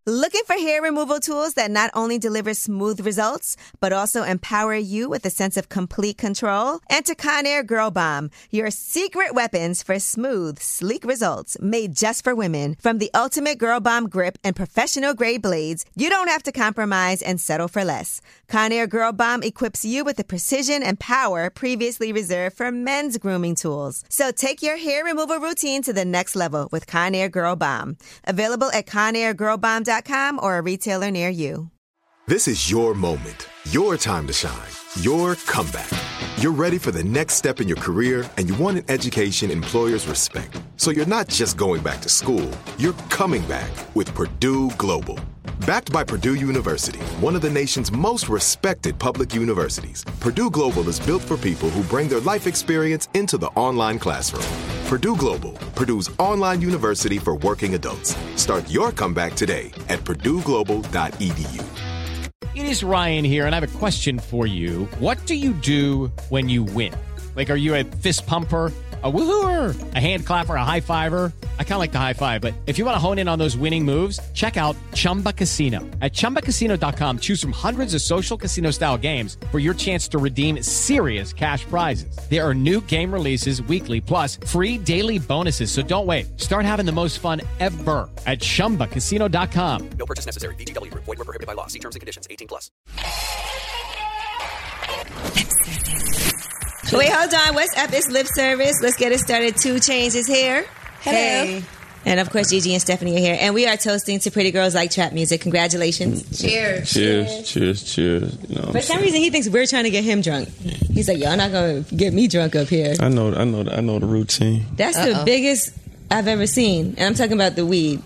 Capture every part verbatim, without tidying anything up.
Looking for hair removal tools that not only deliver smooth results, but also empower you with a sense of complete control? Enter Conair Girl Bomb, your secret weapons for smooth, sleek results made just for women. From the ultimate Girl Bomb grip and professional-grade blades, you don't have to compromise and settle for less. Conair Girl Bomb equips you with the precision and power previously reserved for men's grooming tools. So take your hair removal routine to the next level with Conair Girl Bomb. Available at conair girl bomb dot com or a retailer near you. This is your moment, your time to shine, your comeback. You're ready for the next step in your career, and you want an education employers respect. So you're not just going back to school, you're coming back with Purdue Global. Backed by Purdue University, one of the nation's most respected public universities, Purdue Global is built for people who bring their life experience into the online classroom. Purdue Global, Purdue's online university for working adults. Start your comeback today at purdue global dot e d u. It is Ryan here, and I have a question for you. What do you do when you win? Like, are you a fist pumper, a woo-hooer, a hand clapper, a high-fiver? I kind of like the high-five, but if you want to hone in on those winning moves, check out Chumba Casino. At chumba casino dot com, choose from hundreds of social casino-style games for your chance to redeem serious cash prizes. There are new game releases weekly, plus free daily bonuses, so don't wait. Start having the most fun ever at chumba casino dot com. No purchase necessary. V G W. Void where prohibited by law. See terms and conditions. eighteen plus. Wait, hold on. What's up? It's Lip Service. Let's get it started. Two Chainz is here. Hello. Hey. And of course, Gigi and Stephanie are here. And we are toasting to Pretty Girls Like Trap Music. Congratulations. Cheers. Cheers, cheers, cheers. You know For some reason, he thinks we're trying to get him drunk. He's like, y'all not going to get me drunk up here. I know, I know, I know the routine. That's Uh-oh. the biggest I've ever seen. And I'm talking about the weed.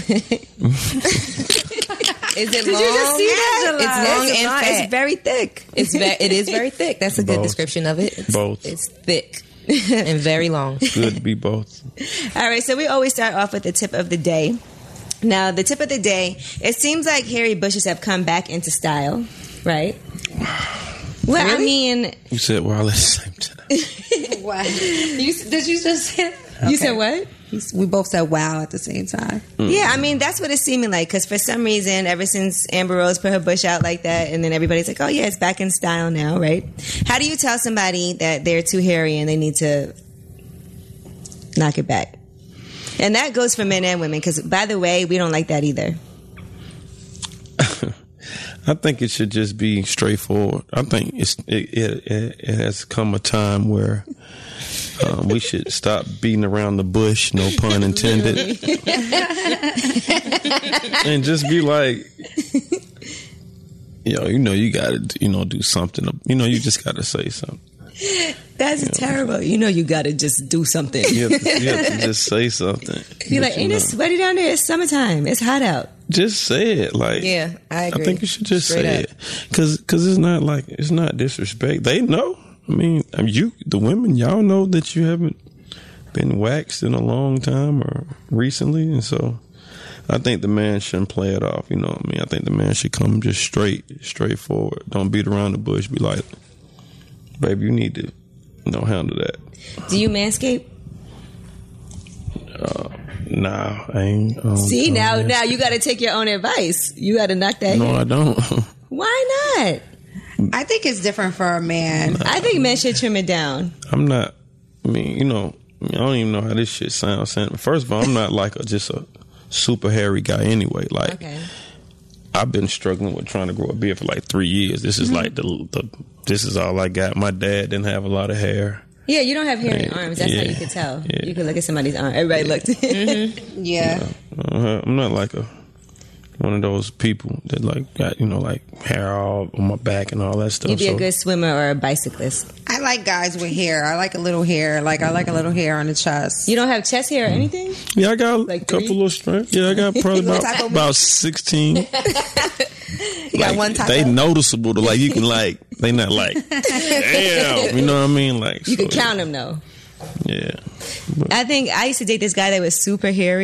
Is it Did long? you just see that? It's long It's and long. fat. It's very thick. It's ve- it is very thick. That's a good Both. description of it. It's, Both. It's thick and very long. Good to be both. All right, so we always start off with the tip of the day. Now, the tip of the day, it seems like hairy bushes have come back into style, right? Well, I Really? mean... You said while at the same time. Wow. You, did you just say? You said what? We both said wow at the same time. Yeah, I mean, that's what it's seeming like. Because for some reason, ever since Amber Rose put her bush out like that, and then everybody's like, oh, yeah, it's back in style now, right? How do you tell somebody that they're too hairy and they need to knock it back? And that goes for men and women. Because, by the way, we don't like that either. I think it should just be straightforward. I think it's it it, it, it has come a time where um, we should stop beating around the bush, no pun intended, and just be like, yo, you know, you got to, you know, do something. You know, you just got to say something. That's you know, terrible. You know, you got to just do something. You have to, you have to just say something. You're like, ain't you know, it sweaty down there? It's summertime. It's hot out. Just say it. Like, Yeah, I agree. I think you should just Straight say up. it. Cause, cause it's not like, it's not disrespect. They know. I mean, I mean, you, the women, y'all know that you haven't been waxed in a long time or recently. And so I think the man shouldn't play it off. You know what I mean? I think the man should come just straight, straightforward. Don't beat around the bush. Be like, baby, you need to, you know, handle that. Do you manscape? Uh, nah, I ain't. Um, See, um, now, yes. now you got to take your own advice. You got to knock that No, hair. I don't. Why not? I think it's different for a man. I think men should trim it down. I'm not. I mean, you know, I, mean, I don't even know how this shit sounds. First of all, I'm not like a, just a super hairy guy anyway. Like, Okay. I've been struggling with trying to grow a beard for like three years. This is Mm-hmm. like the, the. This is all I got. My dad didn't have a lot of hair. Yeah, you don't have hair in your Yeah, arms. That's how yeah, you could tell. yeah. You could look at somebody's arm. Everybody looked. Yeah. Uh, I'm not like a one of those people that like got, you know, like hair all on my back and all that stuff. You'd be so, a good swimmer or a bicyclist. I like guys with hair. I like a little hair. Like I like a little hair on the chest. You don't have chest hair or anything? yeah, I got Like a couple three? little strands. Yeah, I got probably What about, type of- about sixteen. You got Like, one type they of- noticeable to like you can like they not like damn, you know what I mean? Like You so, could count them though. Yeah. I think I used to date this guy that was super hairy.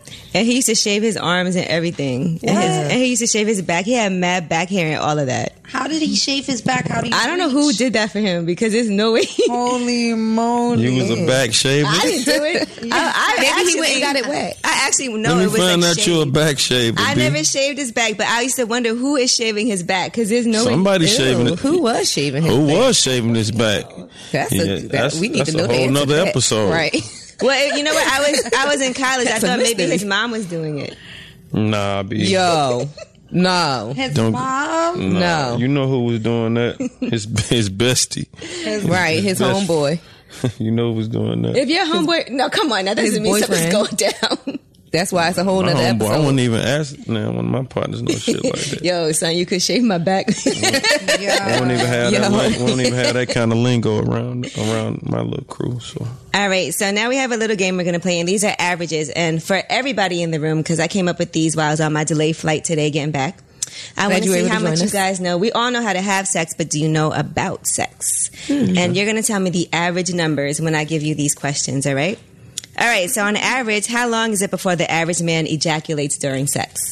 And he used to shave his arms and everything. And, his, and he used to shave his back. He had mad back hair and all of that. How did he shave his back? How did he I don't know who did that for him because there's no way. Holy moly. You was a back shaver. I didn't do it. I, I Maybe actually, he went and got it wet. I actually know Let me it was find like out shaved. you a back shaver. I B. never shaved his back, but I used to wonder who is shaving his back because there's no Somebody way. shaving Ew, it. who was shaving his Who back? was shaving his back? That's Yeah, a, that, that's- we need that's to know a the whole answer nother to that. episode. Right. Well, you know what? I was I was in college. I That's a thought maybe mystery. his mom was doing it. Nah, B. Yo. No. His Don't- mom? Nah, No. You know who was doing that? His his bestie. Right. His Best- homeboy. You know who was doing that? If your homeboy, no, come on, now that doesn't mean boyfriend. something's going down. That's why it's a whole My nother homeboy. I episode. wouldn't even ask now one of my partners no shit like that. Yo, son, you could shave my back. I won't even have Yo. that. I won't even have that kind of lingo around around my little crew. So All right, so now we have a little game we're going to play, and these are averages. And for everybody in the room, because I came up with these while I was on my delayed flight today getting back, I Glad want to you were see able how to much join you us. guys know. We all know how to have sex, but do you know about sex? And you're going to tell me the average numbers when I give you these questions, all right? All right, so on average, how long is it before the average man ejaculates during sex?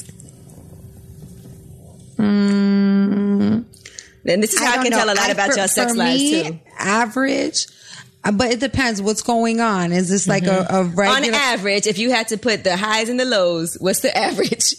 And this is how I, can don't tell know. a lot I- about for- your sex for lives, me, too. Average, uh, but it depends what's going on. Is this like a, a On regular? average, if you had to put the highs and the lows, what's the average?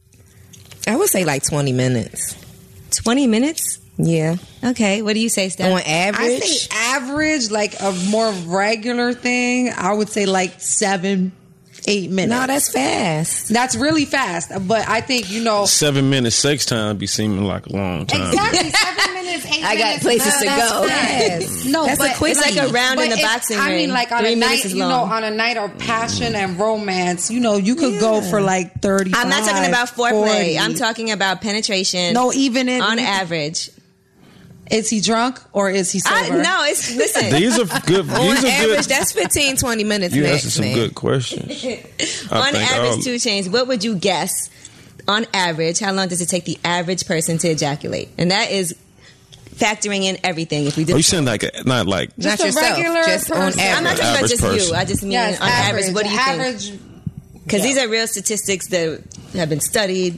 I would say like twenty minutes. twenty minutes? Yeah. Okay, what do you say, Steph? On I average. say average, like a more regular thing. I would say like seven, eight minutes. No, that's fast. That's really fast. But I think you know seven minutes sex time be seeming like a long time. exactly seven minutes, eight I got minutes. places to that's go. fast. No, That's a but quick It's like a round in but the if- boxing I ring. mean, like on Three a minutes night, is you know, long. on a night of passion and romance, you know, you could go for like thirty. I'm not talking about foreplay. I'm talking about penetration. No, even in on average. Is he drunk or is he I, sober? no, it's listen. These are good. On These are average, good. that's fifteen, twenty minutes You max, answered some man. good questions. I on think average, I'll- two chains. What would you guess? On average, how long does it take the average person to ejaculate? And that is factoring in everything. If we Oh, you just, saying like a, not like Just Not a yourself, regular just on person. average. I'm not talking about average just person. you. I just mean Yes, on average. What do you think? average, Because these are real statistics that have been studied.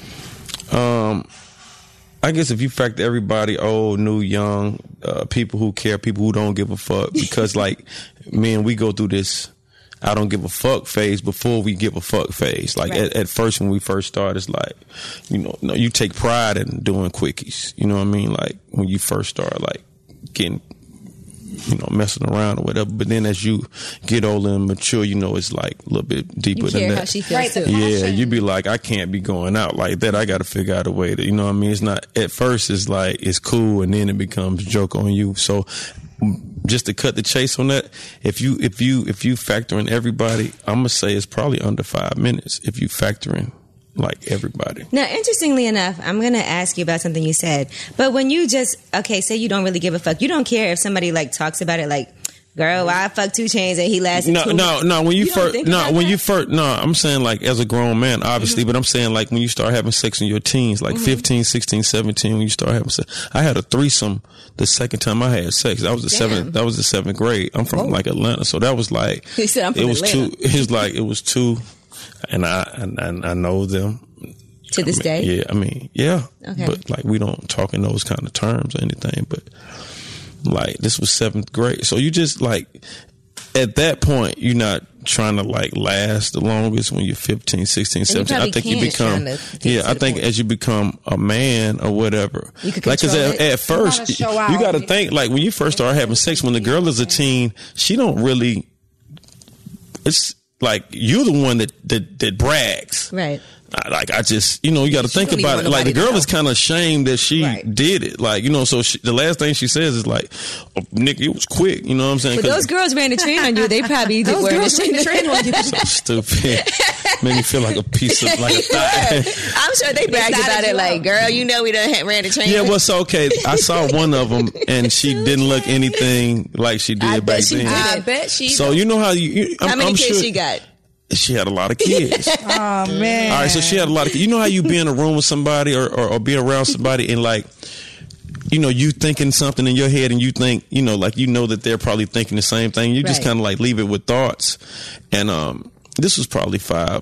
Um, I guess if you factor everybody, old, new, young, uh, people who care, people who don't give a fuck, because like, man, we go through this I don't give a fuck phase before we give a fuck phase. Like Right. at, at first when we first start, it's like, you know, no, you take pride in doing quickies. You know what I mean? Like when you first start, like getting, you know, messing around or whatever. But then as you get older and mature, you know, it's like a little bit deeper You than care that. how she feels Right, too. the- Yeah, passion. you be like, I can't be going out like that. I got to figure out a way to, you know what I mean? It's not, at first it's like, it's cool and then it becomes a joke on you. So just to cut the chase on that, if you, if you, if you factor in everybody, I'm going to say it's probably under five minutes if you factor in like everybody. Now, interestingly enough, I'm going to ask you about something you said. But when you just, okay, say you don't really give a fuck. You don't care if somebody like talks about it like, girl, why I fuck two chains and he lasted No, two no, no. When you, You don't first, think no, about when that? you first, no. I'm saying like as a grown man, obviously, but I'm saying like when you start having sex in your teens, like fifteen, sixteen, seventeen, when you start having sex. I had a threesome the second time I had sex. That was the Damn. seventh. That was the seventh grade. I'm from like Atlanta, so that was like He said, "I'm from it was Atlanta." two. It was like it was two, and I and, and I know them. to this I day. mean, yeah, I mean, yeah. Okay. But like we don't talk in those kind of terms or anything. But like this was seventh grade, so you just like at that point you're not trying to like last the longest when you're fifteen, sixteen, seventeen. I probably think you can't become trying to get yeah. to I the think point. as you become a man or whatever, You could like 'cause control at, it. at first gotta show you out. got to think like when you first start having sex when the girl is a teen, she don't really. It's like you're the one that that, that brags. Right. I, like I just, you know, you got to She think don't even about it. want Like the nobody to girl know. is kind of ashamed that she Right. did it. Like you know, so she, the last thing she says is like, oh, "Nick, it was quick." You know what I'm saying? But 'Cause those girls ran the train on you. They probably did Those were girls ran the train on you. so stupid. Made me feel like a piece of like a thigh. I'm sure they bragged Decided about it you like, out. girl, you know we done had- ran the train. Yeah, well, so okay. I saw one of them, and she didn't look anything like she did I back bet she then. did. I bet she. So you know how you? you I'm, How many I'm kids sure she got? She had a lot of kids. Oh man! All right, so she had a lot of. You know how you be in a room with somebody or, or, or be around somebody and like, you know, you thinking something in your head and you think, you know, like you know that they're probably thinking the same thing. You just Right. kind of like leave it with thoughts. And um, this was probably five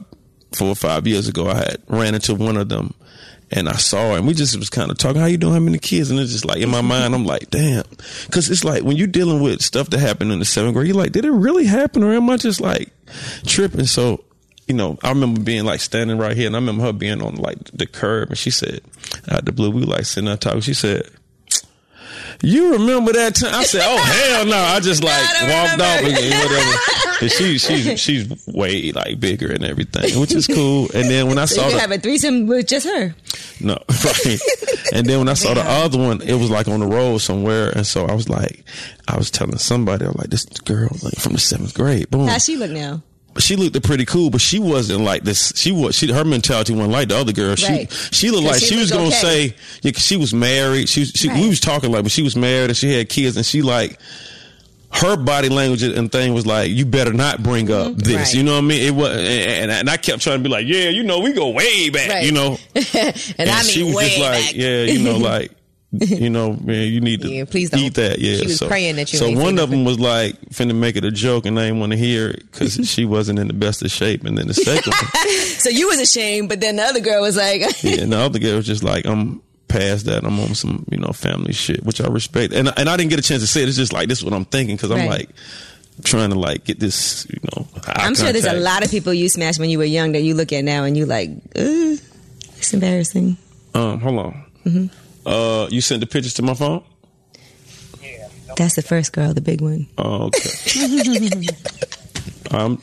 four or five years ago, I had ran into one of them. And I saw her, and we just was kind of talking, how you doing, how many kids? And it's just like, in my mind, I'm like, damn. Because it's like, when you're dealing with stuff that happened in the seventh grade, you're like, did it really happen? Or am I just like tripping? So, you know, I remember being like standing right here, and I remember her being on like the curb, and she said, out the blue, we were like sitting there talking. She said, you remember that time? I said, oh, hell no. I just like walked off and whatever. And she, she's, she's way like bigger and everything, which is cool. And then when I So saw you the, have a threesome with just her. no, right. And then when I saw the other one, it was like on the road somewhere. And so I was like, I was telling somebody, I was like, this girl like, from the seventh grade. Boom. How's she look now? She looked pretty cool, but she wasn't like this. She was, she, her mentality wasn't like the other girl. She, Right. she looked 'Cause like she she was was going to okay. say, yeah, 'cause she was married. She, she, Right. we was talking like, but she was married and she had kids, and she like, her body language and thing was like, you better not bring up this. Right. You know what I mean? It was, and, and I kept trying to be like, yeah, you know, we go way back, Right. you know? and I mean, she was way just like, back. yeah, you know, like, you know, man, you need to Yeah, please don't. eat that. Yeah, She was so, praying that you So ain't say one of nothing. them was like finna make it a joke, and I didn't want to hear it because she wasn't in the best of shape. And then the second one, So you was ashamed, but then the other girl was like, yeah, and the other girl was just like, I'm past that. I'm on some, you know, family shit, which I respect. And and I didn't get a chance to say it. It's just like this is what I'm thinking because I'm Right. like trying to like get this, you know. eye I'm sure there's a contact. lot of people you smashed when you were young that you look at now and you like, Ugh, it's embarrassing. Um, hold on. Mm-hmm. Uh, you sent the pictures to my phone? That's the first girl, the big one. Oh, okay. um,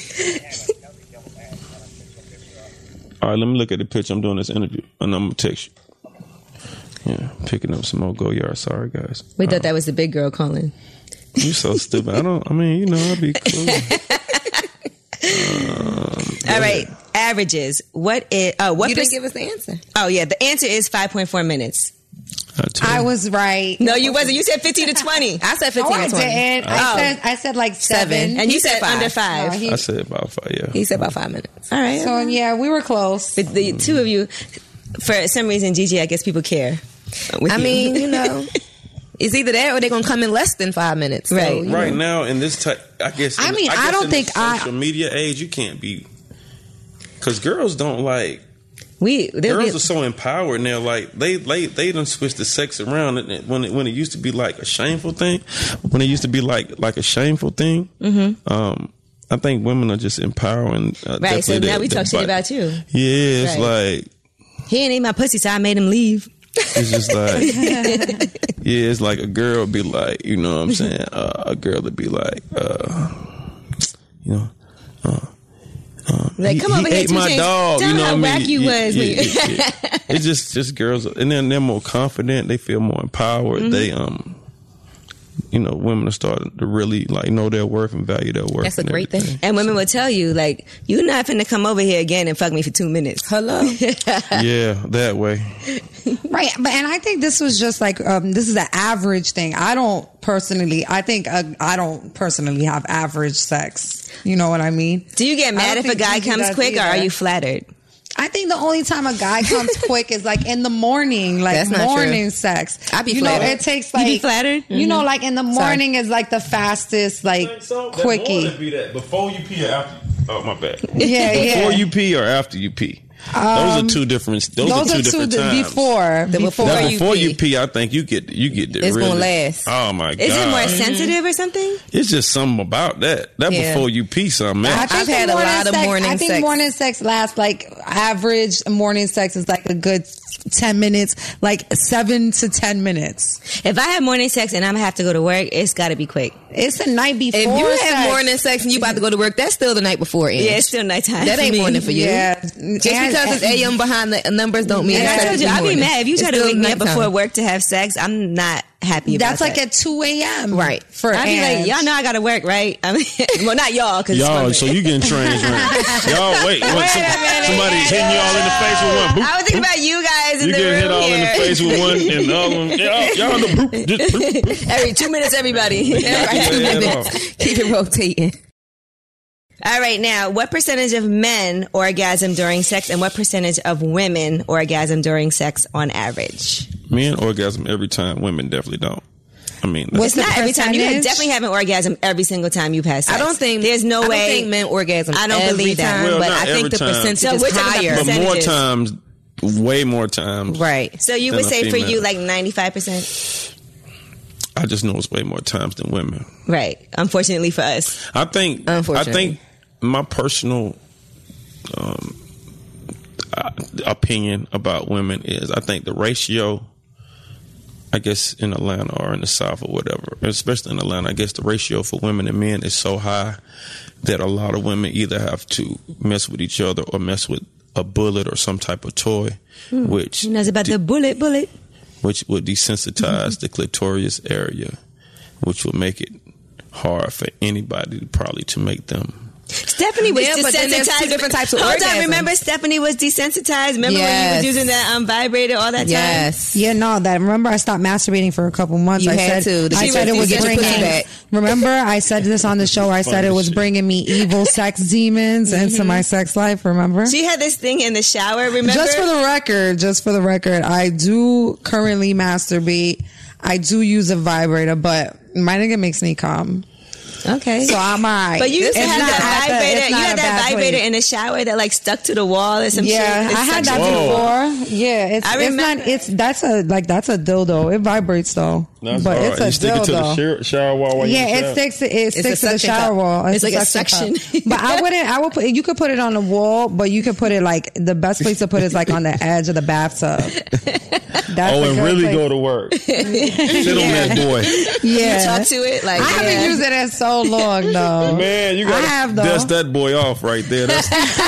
all right, let me look at the picture. I'm doing this interview, and I'm gonna text you. Yeah, picking up some more Goyard. Sorry, guys. We thought that was the big girl calling. You so stupid. I don't. I mean, you know, I'd be cool. um, All right, averages. What is? Oh, what? You didn't perc- give us the answer. oh, yeah. The answer is five point four minutes. I, tell I you. was right. No, you wasn't. You said fifteen to twenty, I said No, fifteen I to twenty. didn't. I Oh. said I said like seven. Seven. and you He said, said five. under five. No, he- I said about five. Yeah. He said about five minutes. All right. So yeah, we were close. But the two of you, for some reason, Gigi, I guess people care. with I you. mean, you know, it's either that or they're gonna come in less than five minutes. So, Right. you know. Right now, in this type, I guess. I in- mean, I guess don't in think the I- social media age, you can't be, because girls don't like. we they'll Girls be- are so empowered now. Like they, they, they done switched the sex around. And it- when it, when it used to be like a shameful thing, when it used to be like like a shameful thing, mm-hmm. um, I think women are just empowering. Uh, right. So definitely now that- we that talk shit body. about you. Yeah, it's Right. like He ain't eat my pussy, so I made him leave. it's just like yeah, it's like a girl would be like, you know what I'm saying? Uh, a girl would be like, uh, you know. Uh, uh, Like, he, come he over here, ate two my chains. dog. Tell You him know how what I mean? whack you Yeah, was yeah, when you- yeah, yeah. It's just just girls, and then they're more confident. They feel more empowered. Mm-hmm. They um, you know, women are starting to really like know their worth and value their worth. That's a and great everything. thing. And women will tell you, like, you're not finna come over here again and fuck me for two minutes. Hello. Yeah, that way. Right, but and I think this was just like um, this is an average thing. I don't personally. I think uh, I don't personally have average sex. You know what I mean? Do you get I mad don't if a think guy Gigi comes does quick, or are either. you flattered? I think the only time a guy comes quick is like in the morning, like That's not morning true. sex. I be you know, flattered. it takes You like be flattered? You know, like in the morning is like the fastest, like quickie. Be that before you pee or after. Oh my bad. Yeah, yeah. Before you pee or after you pee. those are two different. Those, Those are two are two different the- times. before. The before. before Now, you before you pee. pee, I think you get you get the It's really, gonna last. Oh my god! Is it more sensitive or something? It's just something about that. That Yeah. before you pee, something I else. think I've the had a morning lot of sex- morning I think sex. morning sex lasts like average morning sex is like a good ten minutes, like seven to ten minutes. If I have morning sex and I'm gonna have to go to work, it's got to be quick. It's the night before. If you sex. have morning sex and you about to go to work, that's still the night before. Ange. Yeah, it's still nighttime. That for ain't me. morning for you. Yeah. Just And- because it's A M behind the numbers don't mean And it's I told you, I'd be morning. mad if you It's try to still wake me up nighttime. before work to have sex. I'm not happy about That's like that. at two a.m. Right. For I'd be like, Ange. y'all know I gotta work, right? I mean, well, not y'all, because Y'all, so you getting trans right? Y'all, wait, what, Wait some, a minute. somebody's hitting you all in the face with one. Boop, I was thinking about you guys in you the getting room hit all here. in the face with one, and the other one, y'all, y'all the boop, just boop, boop. Every two minutes, everybody. Yeah, Two yeah, minutes. Keep it rotating. All right, now, what percentage of men orgasm during sex, and what percentage of women orgasm during sex on average? Men orgasm every time. Women definitely don't. I mean, What's It's the not every time. You percentage? definitely have an orgasm every single time you pass sex. I don't think there's no I way. don't think men orgasm. I don't every believe that. time, Well, but not I think every the time. percentage So is we're talking about higher. but more percentages. times, way more times. Right. So you than would a say for female. you like ninety-five percent? I just know it's way more times than women. Right. Unfortunately for us. I think. I Unfortunately. think my personal um, uh, opinion about women is I think the ratio. I guess in Atlanta or in the South or whatever, especially in Atlanta, I guess the ratio for women and men is so high that a lot of women either have to mess with each other or mess with a bullet or some type of toy, Hmm. which He knows about the bullet, bullet. which would desensitize the clitoris area, which will make it hard for anybody to probably to make them. Stephanie was Yeah, desensitized. but then there's two different types of Hold orgasm. on, remember Stephanie was desensitized? Remember when you Yes. was using that um, vibrator all that time? Yes. Yeah, no, that remember I stopped masturbating for a couple months. You I had said to. I She said it was- was you get your bringing. pussy back. Remember I said this on the show. I said it was bringing me evil sex demons into my sex life. Remember? She had this thing in the shower, remember? Just for the record, just for the record, I do currently masturbate. I do use a vibrator, but my nigga makes me come. Okay. So I'm alright. But you used to It's have not that at the- vibrator. it's You not had a that bad vibrator place. in the shower that like stuck to the wall or some shit. Yeah, It's I had such- that Whoa. before. Yeah, it's I it's remember. not it's that's a like that's a dildo. It vibrates though, That's but all it's right. a You stick dildo. it to the shower, shower wall while you Yeah, it shower? sticks. It a sticks to the suction shower cup. wall. It's like a suction. cup. But I wouldn't. I would put. You could put it on the wall, but you could put it like the best place to put it is like on the edge of the bathtub. That's Oh, a and good really place. go to work. Sit on that boy. Yeah, Talk to it like I haven't yeah. used it in so long though. Man, you I gotta have, though. dust that boy off right there. That's,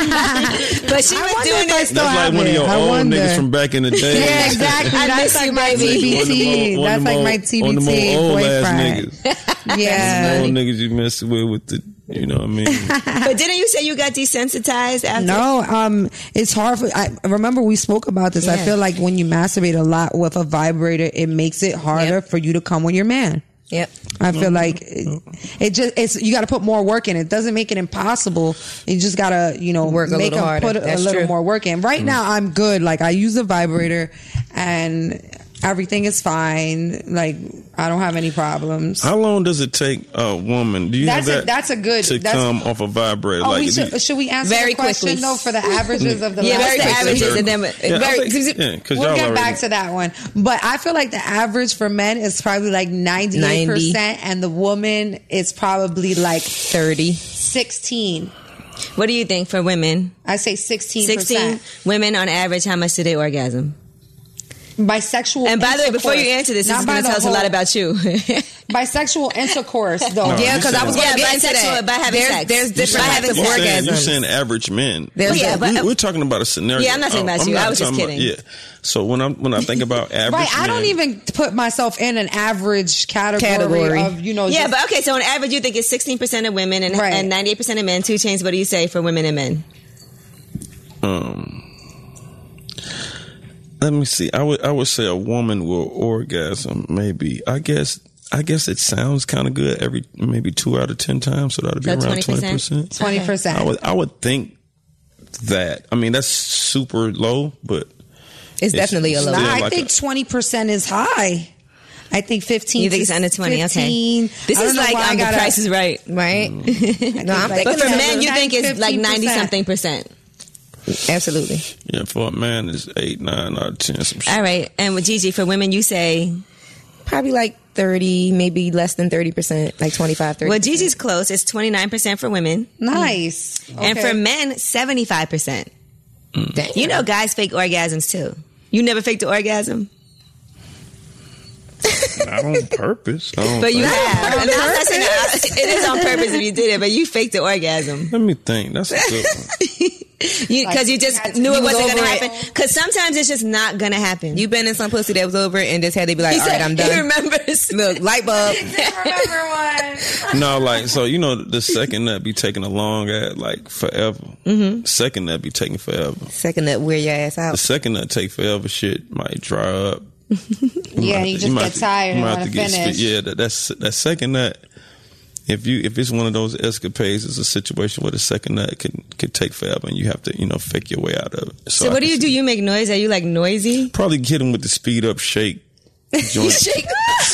But she I was wonder doing if I this. still that's like have one of it. your I old wonder. niggas from back in the day. Yeah, exactly. I That's miss like you, my baby. T B T. One of That's them like old- my one of T B them T old ass boyfriend. niggas. Yeah. Old niggas you mess with with the, you know what I mean? But didn't you say you got desensitized after? No, um, it's hard for. I remember we spoke about this. I Yeah. feel like when you masturbate a lot with a vibrator, it makes it harder Yep. for you to come with your man. Yep. I feel like it, it just it's you got to put more work in. It doesn't make it impossible. You just gotta you know Work a make little them harder. put a, That's little true. more work in. Right now, I'm good. Like I use a vibrator and everything is fine. Like I don't have any problems. How long does it take a woman? Do you That's have a- that that's a good- to that's- come off a vibrator? Oh, like, we do you- should, should we answer Very the question quickly. though for the averages of the Yeah, last what's the quickly. averages? And then Yeah, I very, think- yeah, 'cause We'll y'all get already- back to that one. But I feel like the average for men is probably like ninety-eight percent and the woman is probably like thirty. sixteen. what do you think for women? I say sixteen sixteen percent. women on average, how much do they orgasm? Bisexual And by the way, before you intercourse. answer this, this Not is by going to the tell us a lot whole- about you. Bisexual intercourse though. No, Yeah, you because I saying- was going Yeah, to get into bisexual, that. by having there's, sex. there's You different saying- types of You're saying, orgasms. you're saying average men. There's Well, yeah, we, but- we're talking about a scenario. Yeah, I'm not talking about I'm you. I not was just talking kidding. About, yeah. So when I when I think about average, Right, I don't men- even put myself in an average category, Category. of you know. yeah, just- but okay, so on average, you think it's sixteen percent of women and, Right. and ninety-eight percent of men. Two chains, what do you say for women and men? Um, let me see. I would I would say a woman will orgasm maybe. I guess I guess it sounds kind of good every maybe two out of ten times. So that'd be So around twenty twenty percent? percent. twenty percent. I would I would think that. I mean that's super low, but It's definitely a low. still I like think a- twenty percent is high. I think fifteen. You think it's to under twenty? fifteen. Okay. This I don't is know like why I um, the gotta- price is right. Right? no, I'm like- thinking But for about men, you it. think it's like fifteen percent. ninety something percent. Absolutely. yeah, for a man it's eight, nine out of ten. Some shit. All right. And with Gigi, for women, you say, Probably like thirty, maybe less than thirty percent, like twenty-five, thirty. well, Gigi's close. It's twenty-nine percent for women. Nice. And Okay. for men, seventy-five percent. Damn. You know, guys fake orgasms too. You never faked an orgasm? Not on purpose. I don't But you think- have. And I'm not saying that- it is on purpose if you did it, but you faked the orgasm. Let me think. That's a good one. Because you, 'cause you just Like, knew you it was wasn't going to over it. happen. Because sometimes it's just not going to happen. You been in some pussy that was over and just had to be like, He all right, said- I'm He done. remembers. Look, light bulb. remember one. No, like so you know the second nut be taking a long at like forever. Mm-hmm. Second nut be taking forever. Second nut, wear your ass The out. second nut take forever. Shit might dry up. Yeah, might you have to- just might get have to- tired and might have want to to get finish. spit- Yeah, that, that's that second nut. If you if it's one of those escapades, it's a situation where the second nut can could take forever, and you have to you know fake your way out of it. So I what do can you do? see- You make noise? Are you like noisy? Probably hit him with the speed up shake. Joint. Shake.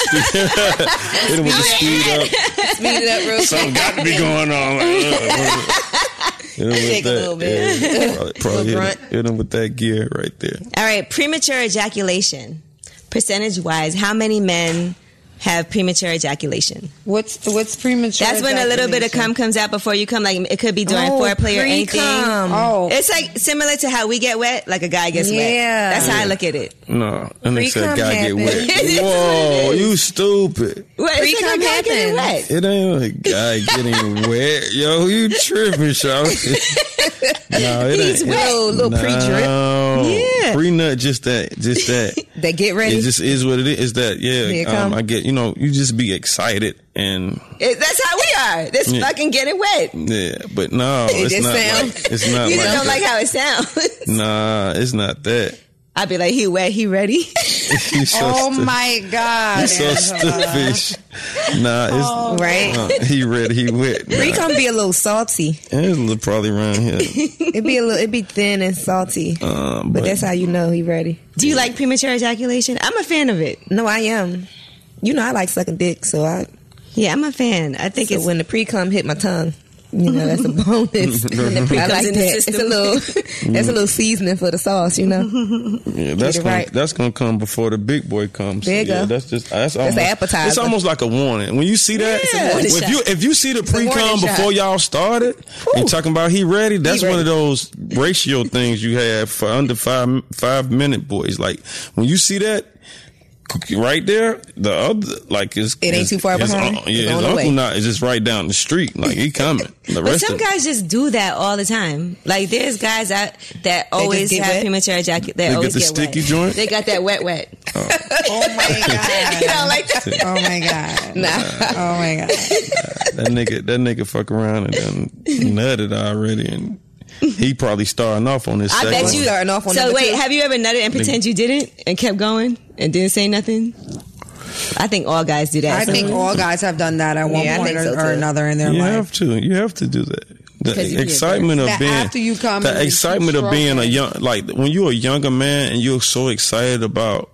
Hit him with the speed up. Speed it up real Something got to be going on. Like, uh, hit him with Shake a that. little bit. Yeah, probably probably Little hit, him, hit him with that gear right there. All right, premature ejaculation. Percentage-wise, how many men have premature ejaculation? What's what's premature? That's when a little bit of cum comes out before you come. Like, it could be during Oh, foreplay or anything. pre-cum. Oh, It's like similar to how we get wet, like a guy gets wet. Yeah. That's how I look at it. No, and they said Pre-cum guy get happen. wet. Whoa, you stupid. What? It's like a Pre-cum guy getting happens. wet. It ain't a guy getting wet. Yo, you tripping, Shawty. No, it He's ain't. wet. Little, little pre-drip. No. Yeah. Pre-nut, just that. Just that. That get ready. It just is what it is. Is that, Here yeah, it um, come. I get, you know, you just be excited and, It, that's how we are. This Yeah. fucking getting wet. yeah, but no, It it's just not sound- like, it's not You like just don't that. like how it sounds. Nah, it's not that. I'd be like, he wet, he ready. You so oh stu- my God. you so stupid. Nah, it's, right? uh, he ready, he wet. Nah. Pre-cum be a little salty. It's a little probably around here. It be a little, it be thin and salty. Um, But that's how you know he ready. Do you like premature ejaculation? I'm a fan of it. No, I am. You know I like sucking dick, so I. Yeah, I'm a fan. I think So it's when the pre-cum hit my tongue, you know that's a bonus. When the pre I comes like in the that. It's system. a little, that's a little seasoning for the sauce, you know. Yeah, that's it gonna, right. that's gonna come before the big boy comes. There you yeah, go. That's just that's, That's almost, an appetizer. It's almost like a warning. When you see that, It's a warning if shot. you if you see the pre warning cum shot. before y'all started and talking about he ready, that's He one ready. of those ratio things you have for under five five minute boys. Like when you see that. Right there, the other like is It ain't his- too far his behind. un- It's yeah, on his the uncle way. not is just right down the street. Like he coming. The But rest some of guys just do that all the time. Like there's guys out that always get have wet? premature ejaculation. They, They always get the get sticky wet. joint? They got that wet wet. Oh my God. You don't like that? Oh my God. Nah. Oh my God. that nigga that nigga fuck around and then nutted already and he probably starting off on this I second bet one. you. Starting off on so number wait, two. have you ever nutted and pretend you didn't and kept going and didn't say nothing? I think all guys do that. I think all guys have done that at one Yeah, I point think or, so, or too. another in their You life. have to. You have to do that. The Because you get excitement of That being after you come and the you excitement keep of being a stroking. young like when you're a younger man and you're so excited about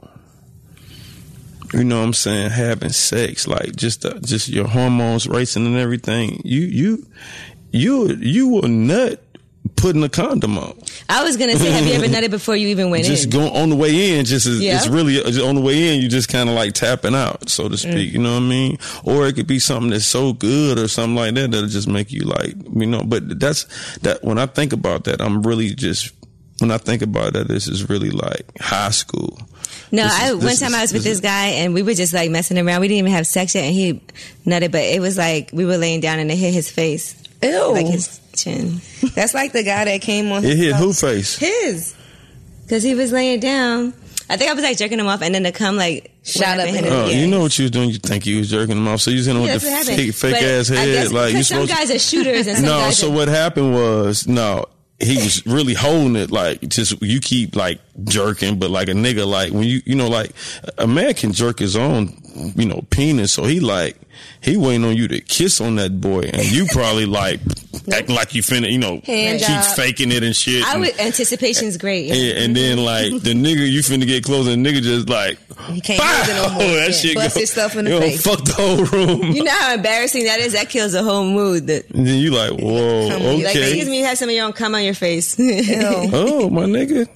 you know what I'm saying having sex like just the, just your hormones racing and everything you you you you will nut putting a condom on. I was gonna say, have you ever nutted before you even went Just in? go on the way in. Just is, Yeah. it's really just on the way in. You just kind of like tapping out, so to speak. You know what I mean? Or it could be something that's so good or something like that that'll just make you like you know. But that's that. When I think about that, I'm really just when I think about that, this is really like high school. No, This is- I one this time is- I was with this this guy and we were just like messing around. We didn't even have sex yet, and he nutted, but it was like we were laying down and it hit his face, Ew. like his chin. That's like the guy that came on. It his hit stuff. who face? His, because he was laying down. I think I was like jerking him off, and then the cum like Shot went up and hit in him. Oh, Yeah. you know what you was doing? You think you was jerking them off? So you was in Yeah, with that's the what happened. fake, fake But ass I head, guess like you because some supposed. guys are shooters and some No, guys so are, what happened was no. He was really holding it like just you keep like jerking, but like a nigga like when you you know like a man can jerk his own you know penis, so he like he waiting on you to kiss on that boy, and you probably like acting like you finna you know Hand keep job. faking it and shit. I and, would anticipation's great. and, and then like the nigga you finna get close, and the nigga just like He can't pow! use it no more. that Yeah. shit Bust go, his stuff in the you know, face. fuck the whole room. You know how embarrassing that is? That kills the whole mood. That And then you like whoa Come on, you like, okay. excuse me, you have some of your own cum on your face. Ew. Oh my nigga,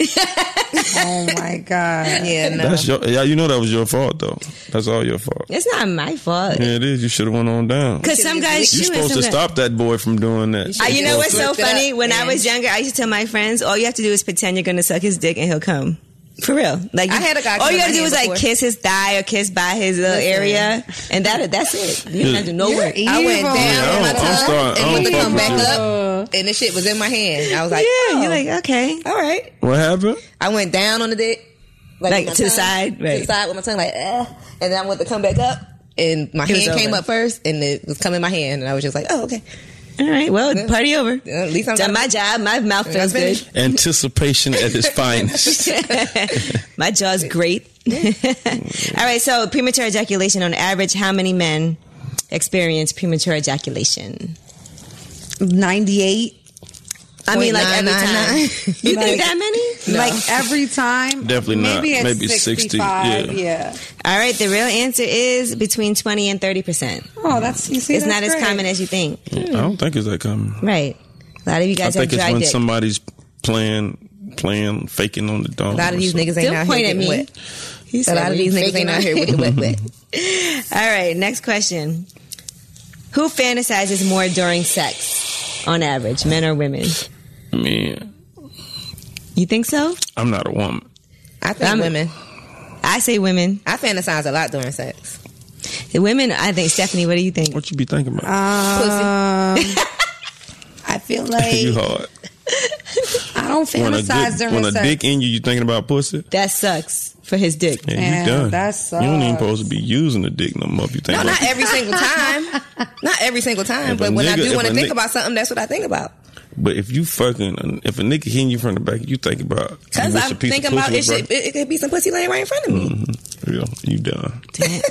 Oh my God. Yeah, no. that's your yeah. You know that was your fault though. That's all your fault. It's not my fault. Yeah, it is. You should have went on down. Because some guys You're shoot and supposed some to guys- stop that boy from doing that. Uh, you know what's so Flip it funny? up, When I man. was younger, I used to tell my friends, all you have to do is pretend you're going to suck his dick and he'll come. For real. Like I you- had a guy all come you in gotta my do is hand like before. kiss his thigh or kiss by his little Listen. area, and that that's it. You don't have to do no work. You're I went evil. down Yeah, on my I'm- I'm tongue starting- and went to I'm come back fucking up, and the shit was in my hand. I was like, Yeah, oh, you're like okay. all right. What happened? I went down on the dick, Like, with my to the tongue, side, to right. the side with my tongue, like, eh. And then I went to come back up, and my It was hand came over. up first, and it was coming in my hand, and I was just like, oh, okay. All right, well, party over. At least I'm Done my job. My mouth feels good. finished. Anticipation at its finest. My jaw's great. All right, so premature ejaculation on average, how many men experience premature ejaculation? ninety-eight. I mean, like every point nine nine time. nine. You think Like- that many? Like every time, Definitely not. maybe at Maybe sixty, sixty-five. yeah. yeah. All right, the real answer is between twenty and thirty percent. Oh, that's you see, It's that's not as great. common as you think. I don't think it's that common. Right. A lot of you I guys think have it's dry when dick. somebody's playing, playing, faking on the dog. A lot of these niggas ain't Don't out point here at getting me. wet. He A said, lot of these niggas faking ain't out on- here with the wet wet. All right, next question. Who fantasizes more during sex on average, men or women? I mean, You think so? I'm not a woman. I think I'm- women. I say women. I fantasize a lot during sex. The women, I think. Stephanie, what do you think? What you be thinking about? Um, I feel like you hard. I don't When a, fantasize dick, during when a sex. dick in you, you thinking about pussy? That sucks for his dick. Yeah, Yeah, you done. that You don't even sucks. supposed to be using the dick no more. If you think No, about not every single time. Not every single time. If But a when I nigga- do if want a to think nigga- about something, that's what I think about. But if you fucking, if a nigga hitting you from the back, you think about. Because you wish I'm a piece of thinking about pussy it, was should, right- it. It could be some pussy laying right in front of me. Mhm. Yeah, you done. Damn.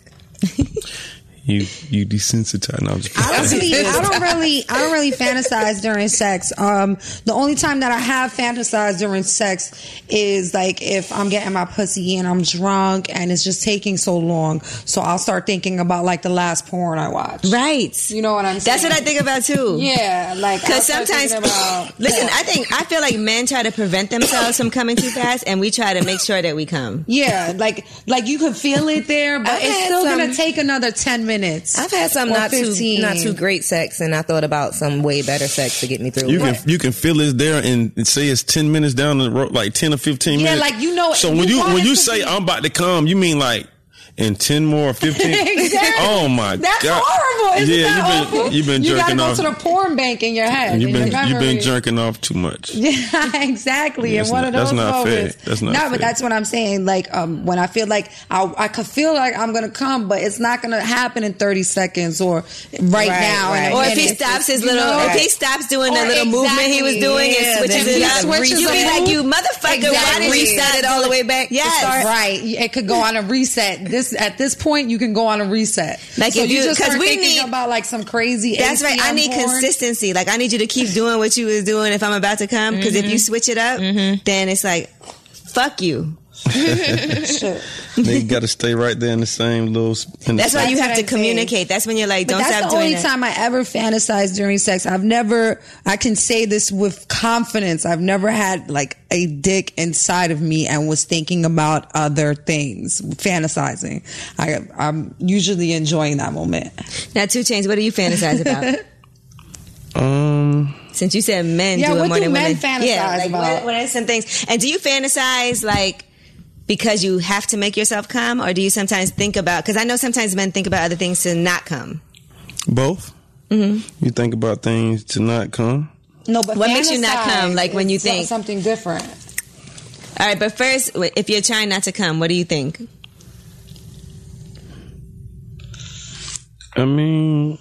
You you desensitized. No, I'm just I don't really, I don't really, I don't really fantasize during sex. Um, the only time that I have fantasized during sex is like if I'm getting my pussy and I'm drunk and it's just taking so long. So I'll start thinking about like the last porn I watched. Right. You know what I'm saying? That's what I think about too. Yeah, like Because I'll start sometimes, thinking about listen, porn. I think I feel like men try to prevent themselves from coming too fast, and we try to make sure that we come. Yeah, like like you could feel it there, but I've it's had still some- gonna take another ten minutes. I've had some or not too fifteen. not too great sex, and I thought about some way better sex to get me through. You can Right. you can feel it's there and, and say it's ten minutes down the road, like ten or fifteen Yeah, minutes. like, you know, So you when you want when it you to say be- I'm about to come, you mean like in ten more, fifteen? Exactly. Oh my That's god! horrible. Isn't yeah, that you've been awful? you've been You jerking gotta off. go to the porn bank in your head. You've in your been you've been memory. jerking off too much. Yeah, exactly. Yeah, and that's one not- of those that's not fair. moments. That's not no, fair. but that's what I'm saying. Like, um, when I feel like I, I could feel like I'm gonna come, but it's not gonna happen in thirty seconds or right, now. right. in a Or if he minute. stops his You little, know? if he stops doing the Or little movement he was exactly, doing and yeah, switches then it he up, switches you be it like, up. you motherfucker, why did you Reset stop it all the way back to Yes. start? Right, it could go on a reset. This at this point, you can go on a reset. Like, so if you- just 'cause start we thinking need- about like some crazy. That's right. I A C M need porn. consistency. Like, I need you to keep doing what you was doing if I'm about to come. Because if you switch it up, then it's like, fuck you. They got to stay right there in the same little. In the That's why same- you That's have what to I'm communicate. saying. That's when you're like, But don't that's stop the doing only that. time I ever fantasized during sex. I've never, I can say this with confidence. I've never had like a dick inside of me and was thinking about other things, fantasizing. I, I'm usually enjoying that moment. Now, Two Chainz, what do you fantasize about? Um. Since you said men Yeah, do it what more do than men women. fantasize yeah, like, about? What, what are some things? And do you fantasize like because you have to make yourself come, or do you sometimes think about? Because I know sometimes men think about other things to not come. Both. Mm-hmm. You think about things to not come. No, but What makes you not come, fantasize like, when you is so- think- something different. All right, but first, if you're trying not to come, what do you think? I mean,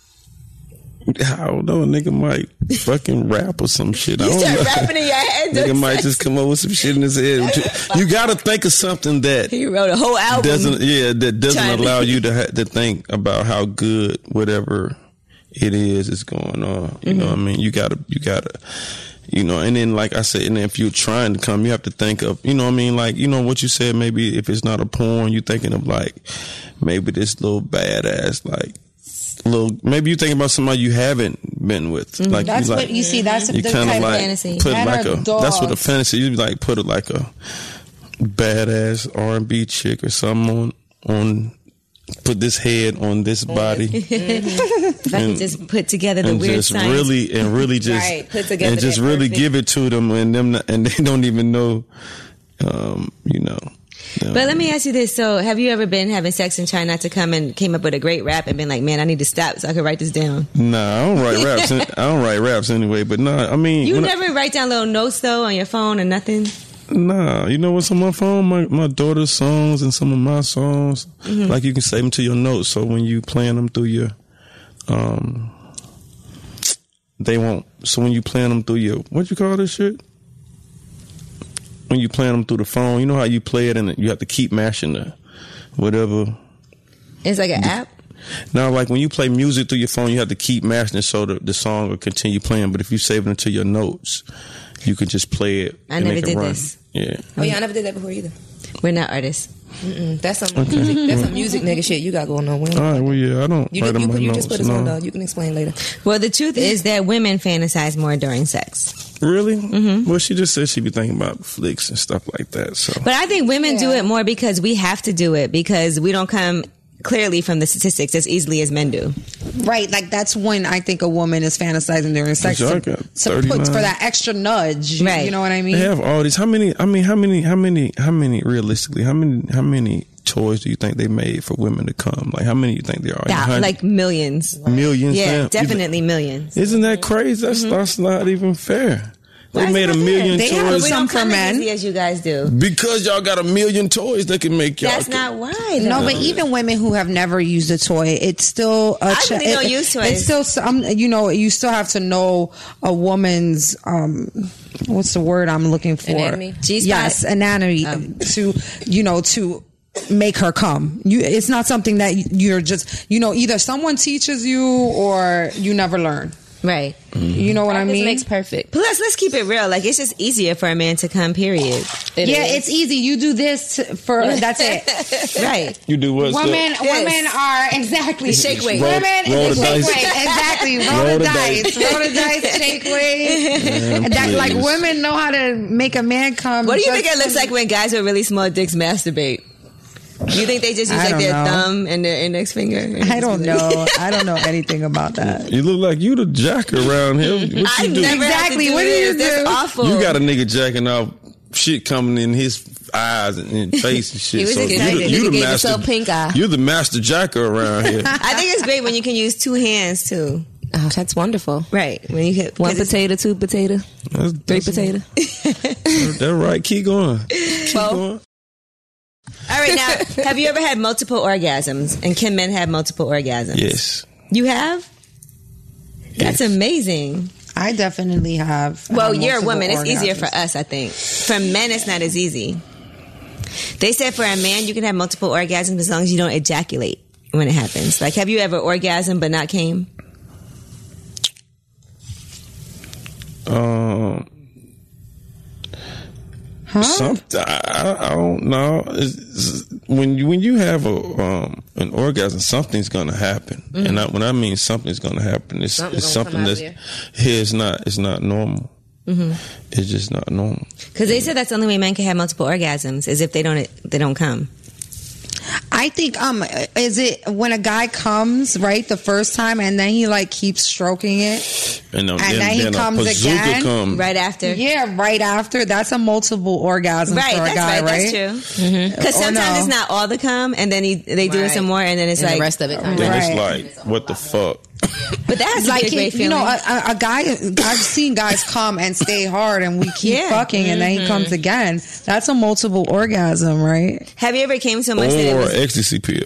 I don't know. A nigga might fucking rap or some shit. I You don't start know. rapping in your head. Nigga don't might you? just come up with some shit in his head. You got to think of something that He wrote a whole album. doesn't, yeah, that doesn't Trying to- allow you to ha- to think about how good whatever it is is going on. You know what I mean? You gotta, you gotta, you know. And then, like I said, and then if you're trying to come, you have to think of, you know what I mean? Like, you know what you said. Maybe if it's not a porn, you thinking of like maybe this little badass like. Little, maybe you think about somebody you haven't been with. Like That's you like, what you see. That's you the kind type of of like fantasy. put Men like are a. That's what a dogs. fantasy. You like put it like a badass R and B chick or something on on. Put this head on this body If I could just put together the and weird just science. really and really just Right, put together and just that really perfect- give it to them and them not- and they don't even know. Um, you know. Um, But let me ask you this: so, have you ever been having sex and trying not to come and came up with a great rap and been like, "Man, I need to stop so I can write this down"? Nah, I don't write raps. I don't write raps anyway. But nah, I mean, You when I- never write down little notes though on your phone or nothing. Nah, you know what's on my phone? My my daughter's songs and some of my songs. Mm-hmm. Like you can save them to your notes, so when you playing them through your, um, they won't. So when you playing them through your, what you call this shit? When you playing them through the phone, you know how you play it and you have to keep mashing the, whatever. It's like an app. Now, like when you play music through your phone, you have to keep mashing it so the, the song will continue playing. But if you save it to your notes, you can just play it. I and never make it did run. this. Yeah. Oh yeah, I never did that before either. We're not artists. Mm-mm, that's some music. That's some music nigga shit you got going on. We don't- All right. Well, yeah. I don't You, write you, on my you notes. just put us no. on though. You can explain later. Well, the truth is that women fantasize more during sex. Really? Mm-hmm. Well, she just said she be thinking about flicks and stuff like that. So, But I think women do it more because we have to do it because we don't come clearly from the statistics as easily as men do. Right, like that's when I think a woman is fantasizing during sex Y'all to, got to put thirty-nine. for that extra nudge. Right. You know what I mean? they have all these. How many? I mean, how many? How many? How many? Realistically, how many? How many toys do you think they made for women to come? Like, how many do you think there are? Yeah, Hundred- like millions. millions. Yeah, fam? definitely millions. Isn't that crazy? That's that's not even fair. They Why is made a that million They have But toys we some don't come for as men. easy as you guys do. because y'all got a million toys that can make y'all. That's not why. No, though. but even women who have never used a toy, it's still a I ch- really don't it- use toys. It's still some, you know, you still have to know a woman's um what's the word I'm looking for? Anatomy? G-spot? Yes, anatomy to you know to make her come. You it's not something that you're just, you know, either someone teaches you or you never learn. Right. You know what I Practice mean? makes perfect. Plus, let's keep it real. Like, it's just easier for a man to come, period. It yeah, is. it's easy. You do this to- for that's it. Right. You do what? Women, Steph? women are exactly Shake weight. Roll- Women, roll is the a shake dice. weight. Exactly. Roll, Roll the the dice. dice. Roll the dice. Shake weight. Man, That like please. women know how to make a man come. What do you just think it looks from- like when guys with really small dicks masturbate? You think they just use I like don't their know. thumb and their index finger? I don't know. I don't know anything about that. You look like you the jacker around here. What you I've do? never Exactly. Had to do What do you this. That's do? awful. You got a nigga jacking off shit coming in his eyes and, and face and shit. He was so excited. you the, you Nigga the gave master. himself pink eye. You're the master jacker around here. I think it's great when you can use two hands too. Oh, that's wonderful. Right. When you hit One potato, two potato, That's, three that's, potato. That's right. Keep going. Keep Well, going. All right, now, have you ever had multiple orgasms? And can men have multiple orgasms? Yes. You have? That's Yes. amazing. I definitely have. Well, had you're a multiple woman. It's easier orgasms. for us, I think. For men, it's not as easy. They said for a man, you can have multiple orgasms as long as you don't ejaculate when it happens. Like, have you ever orgasmed but not came? Um. Huh? Something I, I don't know. It's, it's- when you when you have a um, an orgasm, something's gonna happen, and I, when I mean something's gonna happen, it's, Something's it's gonna something come out that's of here. It's not. It's not normal. It's just not normal. Because they said that's the only way men can have multiple orgasms is if they don't they don't come. I think um is it when a guy comes right the first time and then he like keeps stroking it And, um, And then he then comes a bazooka again? comes. Right after. yeah right after that's a multiple orgasm Right, for a that's guy right, right, that's true. Because Or sometimes no? it's not all the cum, and then he, they do it Right. some more, and then it's And like, the rest of it comes Then out. Right. it's like, what the fuck? but that has to like be a great he- you feeling. know a, a, a guy I've seen guys come and stay hard and we keep Yeah. fucking and then he comes again. That's a multiple orgasm, right? have you ever came so much that it Or was ecstasy pill.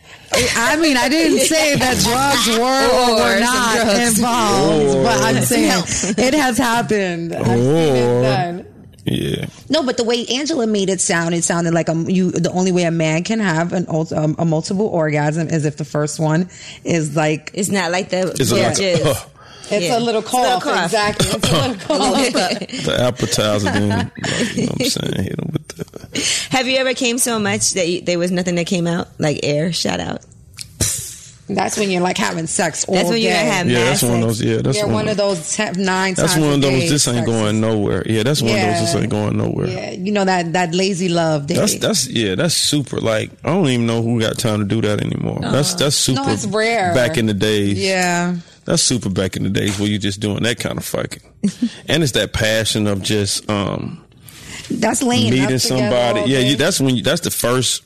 I mean, I didn't say that drugs were or, Or were some not drugs. involved, but I'm Or- saying it has happened. I've seen it Or- done. Yeah. No, but the way Angela made it sound, it sounded like um, you. The only way a man can have an ult- um, a multiple orgasm is if the first one is like it's not like the It's a yeah. like, jizz. uh, it's Yeah. a little It's a little cough. cough. Exactly, it's a little cough. the appetizer. Then, like, you know what I'm saying? Hit him with the. Have you ever came so much that you, there was nothing that came out, like air shot out? That's when you're like having sex all That's when day. you have Yeah, mad that's one of those. sex. Yeah, that's You're one, one of those ten, nine That's times one of a those. day This ain't sexes. going nowhere. Yeah, that's one of those. This Yeah. ain't going nowhere. Yeah, you know that that lazy love day. That's that's yeah, that's super. Like I don't even know who got time to do that anymore. That's that's super. No, it's rare. Back in the days, yeah. that's super. Back in the days where you just doing that kind of fucking, and it's that passion of just um That's laying up meeting together somebody. all Yeah, day. you, that's when you, that's the first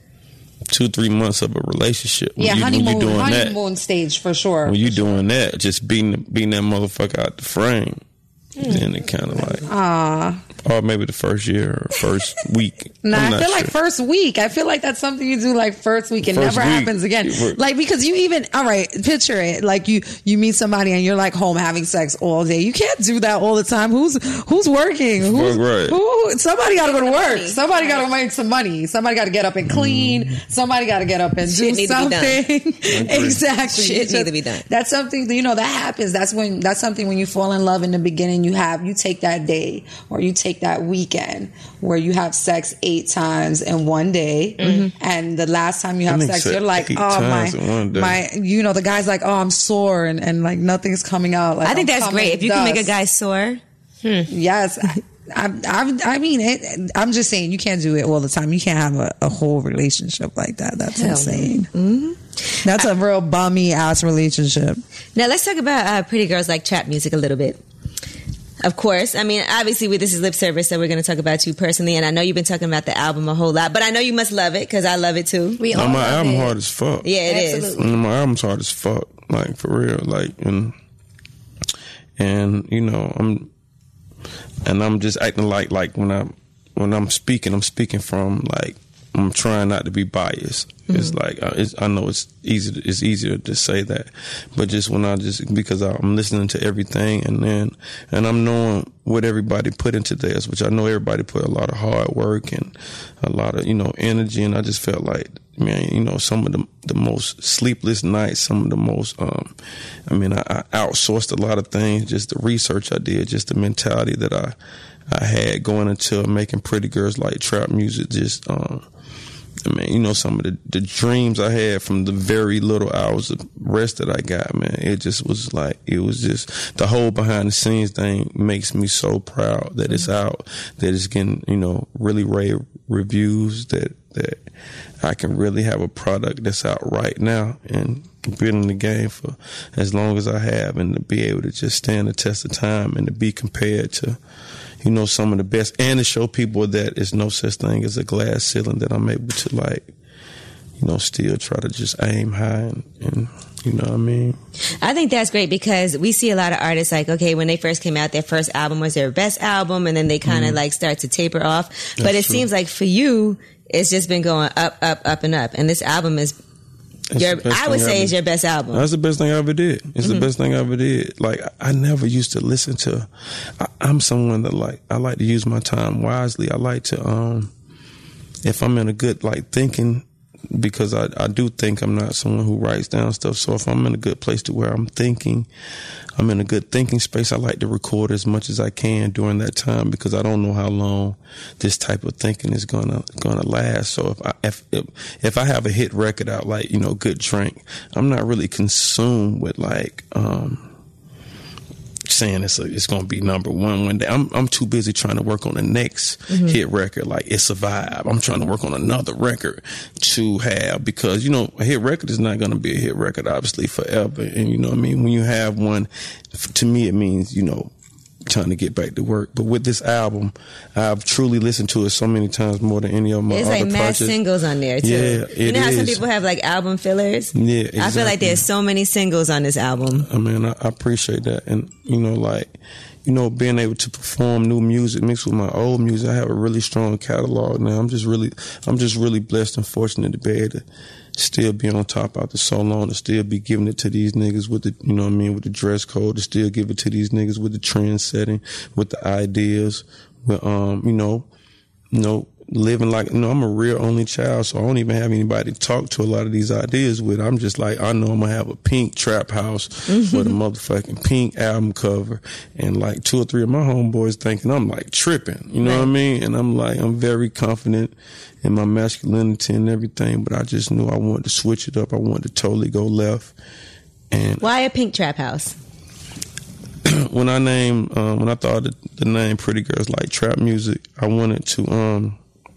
two three months of a relationship. When Yeah, you, when honeymoon, you doing that, honeymoon stage for sure. when you doing that, just beating beating that motherfucker out the frame. Then it kind of like, Ah, or maybe the first year or first week. nah, I'm I not feel like sure. first week. I feel like that's something you do like first week. It First never week. happens again. Right. Like because you even all right, picture it. Like you you meet somebody and you're like home having sex all day. You can't do that all the time. Who's who's working? Who's, Right. Who? Somebody got to go to work. Somebody got to make some money. Somebody got to get up and clean. Mm. Somebody got to get up and Shit do need to be done. something. Exactly. Shit You need to be done. That's something you know that happens. That's when that's something when you fall in love in the beginning. and you have you take that day or you take that weekend where you have sex eight times in one day, mm-hmm. and the last time you have sex, you're like, oh my, my, you know, the guy's like, oh, I'm sore and, and like nothing's coming out. Like, I think I'm that's great. If you dust. can make a guy sore. Hmm. Yes. I, I, I mean, it, I'm just saying you can't do it all the time. You can't have a, a whole relationship like that. That's Hell insane. Mm-hmm. That's a real bummy ass relationship. Now let's talk about uh, Pretty Girls Like Trap Music a little bit. Of course. I mean, obviously, we, this is lip service, so we're going to talk about you personally. And I know you've been talking about the album a whole lot, but I know you must love it because I love it too. We all no, my love album it. hard as fuck. Yeah, it Absolutely. is. My album's hard as fuck. Like, for real. Like, and, and you know, I'm, and I'm just acting like, like when I, when I'm speaking, I'm speaking from like, I'm trying not to be biased. Mm-hmm. It's like uh, it's, I know it's easy. To, it's easier to say that, but just when I just because I, I'm listening to everything and then and I'm knowing what everybody put into this, which I know everybody put a lot of hard work and a lot of you know energy, and I just felt like man, you know, some of the the most sleepless nights, some of the most. Um, I mean, I, I outsourced a lot of things, just the research I did, just the mentality that I I had going into making Pretty Girls Like Trap Music, just. Um, I mean, you know, some of the, the dreams I had from the very little hours of rest that I got, man, it just was like, it was just, the whole behind the scenes thing makes me so proud that it's out, that it's getting, you know, really rave reviews, that, that I can really have a product that's out right now and been in the game for as long as I have, and to be able to just stand the test of time and to be compared to, you know, some of the best, and to show people that there's no such thing as a glass ceiling, that I'm able to, like, you know, still try to just aim high and, and you know what I mean? I think that's great because we see a lot of artists like, okay, when they first came out, their first album was their best album, and then they kind of mm. like start to taper off. That's but it true. Seems like for you, it's just been going up, up, up, and up. And this album is, your, I would say, is your best album. That's the best thing I ever did. It's mm-hmm. the best thing I ever did. Like, I, I never used to listen to, I, I'm someone that like, I like to use my time wisely. I like to, um, if I'm in a good, like, thinking, because I, I do think I'm not someone who writes down stuff. So if I'm in a good place to where I'm thinking, I'm in a good thinking space, I like to record as much as I can during that time, because I don't know how long this type of thinking is gonna gonna last. So if I if if, if I have a hit record out, like, you know, Good Drink, I'm not really consumed with like um saying it's a, it's gonna be number one one day. I'm I'm too busy trying to work on the next mm-hmm. hit record. Like, it's a vibe. I'm trying to work on another record to have, because, you know, a hit record is not gonna be a hit record obviously forever. And you know what I mean? When you have one, to me it means, you know, trying to get back to work. But with this album, I've truly listened to it so many times, more than any of my it's other like projects. mass singles on there too. Yeah, it you know how is. some people have like album fillers? Yeah, exactly. I feel like there's so many singles on this album. I mean, I, I appreciate that. And, you know, like, you know, being able to perform new music mixed with my old music, I have a really strong catalog now. I'm just really, I'm just really blessed and fortunate to be able to still be on top after so long, to still be giving it to these niggas with the, you know what I mean, with the dress code, to still give it to these niggas with the trend setting, with the ideas, with, um, you know, you know, living like, you know, I'm a real only child, so I don't even have anybody to talk to a lot of these ideas with. I'm just like, I know I'm gonna have a pink trap house mm-hmm. with a motherfucking pink album cover, and like two or three of my homeboys thinking I'm like tripping, you know right. what I mean? And I'm like, I'm very confident in my masculinity and everything, but I just knew I wanted to switch it up. I wanted to totally go left. And why a pink trap house? when I named, um, when I thought of the name Pretty Girls Like Trap Music, I wanted to, um,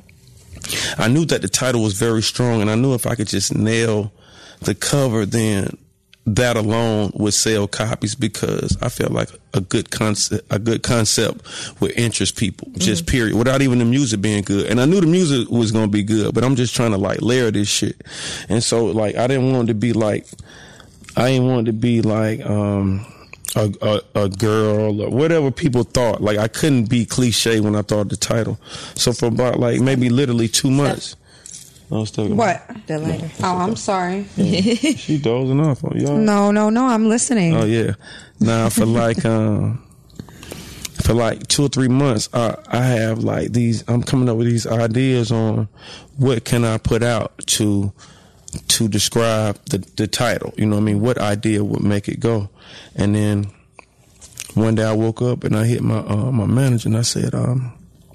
I knew that the title was very strong, and I knew if I could just nail the cover, then that alone would sell copies, because I felt like a good concept, a good concept would interest people, just mm-hmm. period, without even the music being good. And I knew the music was going to be good, but I'm just trying to like layer this shit. And so like, I didn't want it to be like, I didn't want it to be like, um, A, a, a girl or whatever people thought. Like, I couldn't be cliche when I thought of the title. So for about like maybe literally two months. I was talking what? About, the lighter. No, oh, I'm sorry. Yeah. She dozing off on y'all. No, no, no. I'm listening. Oh yeah. Now for like um for like two or three months, I I have like these. I'm coming up with these ideas on what can I put out to to describe the the title. You know what I mean? What idea would make it go? And then one day I woke up and I hit my uh, my manager and I said, um,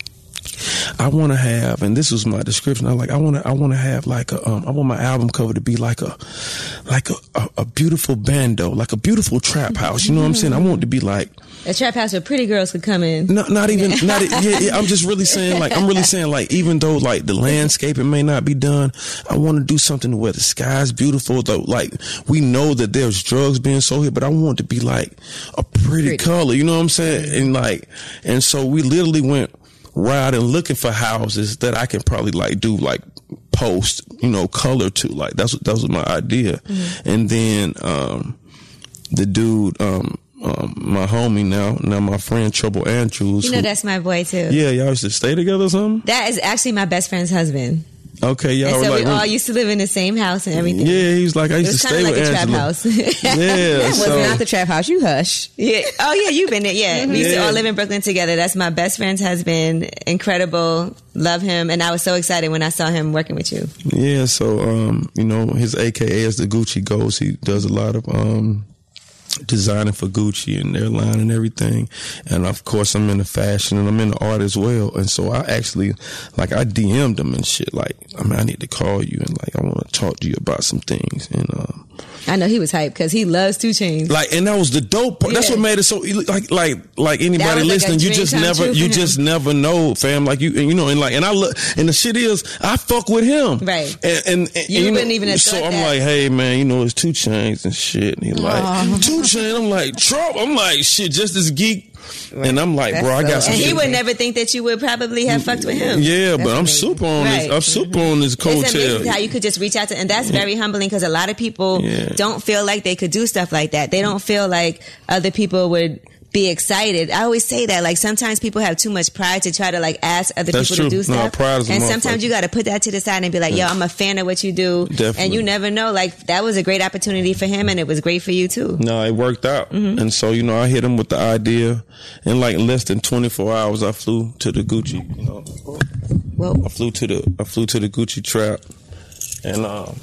I want to have, and this was my description. I like, I want to, I want to have like a, um, I want my album cover to be like a, like a, a, a beautiful bando, like a beautiful trap house. You know what I'm saying? I want it to be like a trap house where pretty girls could come in. No, not even, not yeah, yeah. I'm just really saying, like, I'm really saying, like, even though like the landscaping may not be done, I want to do something where the sky's beautiful. Though, like, we know that there's drugs being sold here, but I want it to be like a pretty, pretty. color. You know what I'm saying? And like, and so we literally went around and looking for houses that I can probably like do like post, you know, color to. Like that's what that was my idea. Mm-hmm. And then um the dude, um um my homie now, now my friend Trouble Andrews. You know who, that's my boy too. Yeah, y'all used to stay together or something? That is actually my best friend's husband. Okay, y'all and were so like, we all used to live in the same house and everything. Yeah, he's like, I used to stay like with a Angela. Trap house. Yeah, that was so, not the trap house. You hush. Yeah. Oh yeah, you've been there. Yeah, we used yeah. to all live in Brooklyn together. That's my best friend's husband. Incredible, love him, and I was so excited when I saw him working with you. Yeah, so um, you know, his A K A is the Gucci Ghost. He does a lot of um. designing for Gucci and their line and everything, and of course I'm into fashion and I'm into art as well. And so I actually, like, I D M'd him and shit. Like, I mean, I need to call you and like I want to talk to you about some things. And um, I know he was hyped because he loves two Chainz. Like, and that was the dope part. Yeah. That's what made it so like like like anybody listening. Like you just never you just never know, fam. Like you and you know and like and I look and the shit is I fuck with him, right? And and, and you, you wouldn't know, even have so thought I'm that. like, hey man, you know it's two Chainz and shit. And he like Aww. two Chainz. I'm like Trump. I'm like shit, just as geek. Right. And I'm like, That's bro, I got some. And shit. he would never think that you would probably have fucked with him. Yeah, that's but I'm amazing. super on right. this. I'm super mm-hmm. on this coattail. It's amazing how you could just reach out to, and that's very humbling because a lot of people yeah. don't feel like they could do stuff like that. They don't feel like other people would be excited. I always say that, like, sometimes people have too much pride to try to like ask other That's people true. to do stuff. No, pride is and sometimes you got to put that to the side and be like, yo, I'm a fan of what you do. Definitely. And you never know. Like, that was a great opportunity for him and it was great for you too. No, it worked out. Mm-hmm. And so, you know, I hit him with the idea. In like less than twenty-four hours, I flew to the Gucci, you know. Whoa. I flew to the I flew to the Gucci trap. And um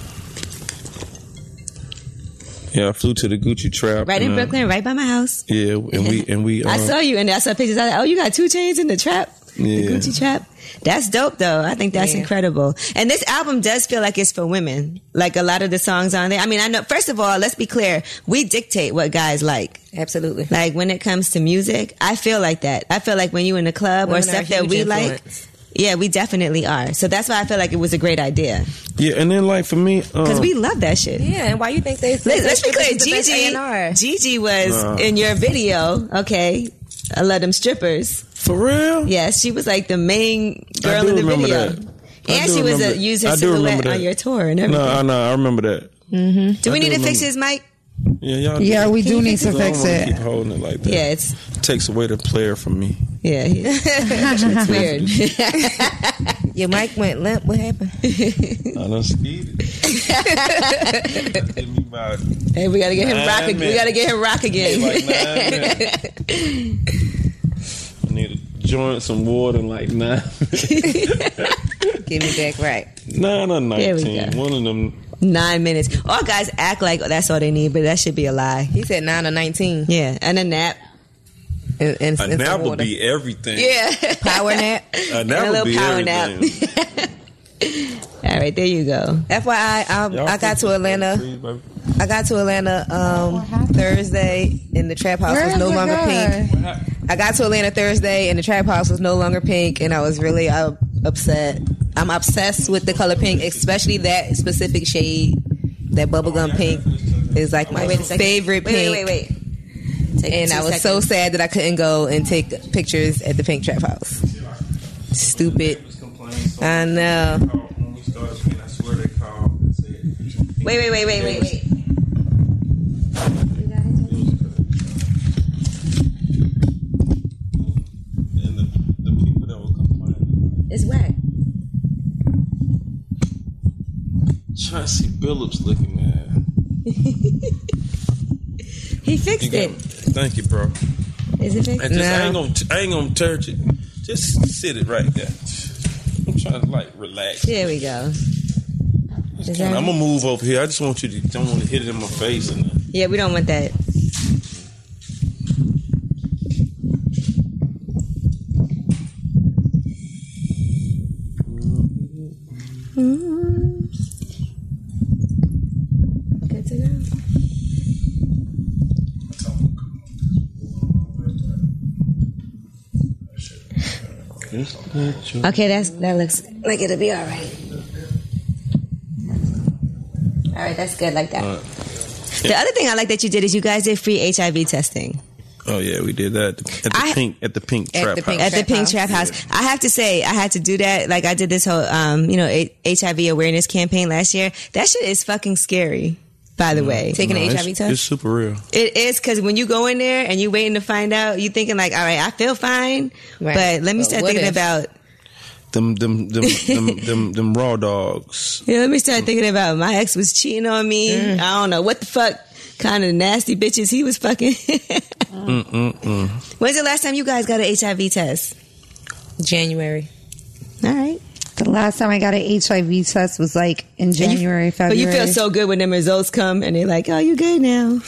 Yeah, I flew to the Gucci trap. Right and, in Brooklyn, uh, right by my house. Yeah, and we and we. Um, I saw you, and I saw pictures. I was like, oh, you got two Chainz in the trap, yeah. the Gucci trap. That's dope, though. I think that's yeah. incredible. And this album does feel like it's for women. Like a lot of the songs on there. I mean, I know. First of all, let's be clear. We dictate what guys like. Absolutely. Like when it comes to music, I feel like that. I feel like when you in the club women or stuff that we influence. like. Yeah, we definitely are. So that's why I feel like it was a great idea. Yeah, and then like for me, because um, we love that shit. Yeah, and why you think they? Let's, let's be clear. Gigi, Gigi was nah. in your video. Okay, I love them strippers. For real? Yes, she was like the main girl in the video, that. and she was a, used her silhouette on your tour and everything. No, no, I remember that. Mm-hmm. Do I we do need to remember. fix his mic? Yeah, y'all yeah, do. we Can do need to fix it. Keep holding it like that. Yeah, it's it takes away the player from me. Yeah, it's weird. Your mic went limp. What happened? I done skied it. Give me about hey, we gotta get him rock. Minutes. We gotta get him rock again. Like I need to join some water in like nine. Give me back right. Nine or nineteen. One of them. Nine minutes. All guys act like that's all they need, but that should be a lie. He said nine or nineteen. Yeah, and a nap. And, and, a and nap would be everything. Yeah, power nap. A nap would be power everything. Nap. All right, there you go. F Y I, I, I got to Atlanta. I got to Atlanta um, Thursday, and the trap house Where was no is it longer good? pink. I got to Atlanta Thursday, and the trap house was no longer pink, and I was really uh, upset. I'm obsessed with the color pink, especially that specific shade. That bubblegum pink is like my wait favorite wait, pink. Wait, wait, wait. Take and I was seconds. so sad that I couldn't go and take pictures at the pink trap house. Stupid. I know. Wait, wait, wait, wait, wait, wait. And the, the people that were complaining. It's whack. Chauncey Billups looking mad. He fixed it. Thank you, bro. Is it fixed? And just, No. I ain't gonna, I ain't gonna touch it. Just sit it right there. I'm trying to like relax. There we go. Kinda, I'm gonna move over here. I just want you to, don't want to hit it in my face. And yeah, we don't want that. Mm-hmm. Good to go. Okay, that's that looks like it'll be all right. All right, that's good like that. Uh, the other thing I like that you did is you guys did free H I V testing. Oh yeah, we did that at the I, pink at the pink at trap the pink, house. At the pink trap house. Yeah. I have to say, I had to do that. Like I did this whole, um, you know, H I V awareness campaign last year. That shit is fucking scary. By the mm, way, taking no, an H I V it's, test, it's super real. It is, because when you go in there and you waiting to find out, you thinking like, all right, I feel fine, right. But let me start thinking if? about. Them, them, them, them, them, them raw dogs. Yeah, let me start thinking about my ex was cheating on me. Mm. I don't know what the fuck kind of nasty bitches he was fucking. mm, mm, mm. When's the last time you guys got an H I V test? January. All right. The last time I got an H I V test was like in January, you, February. But you feel so good when them results come and they're like, "Oh, you good now."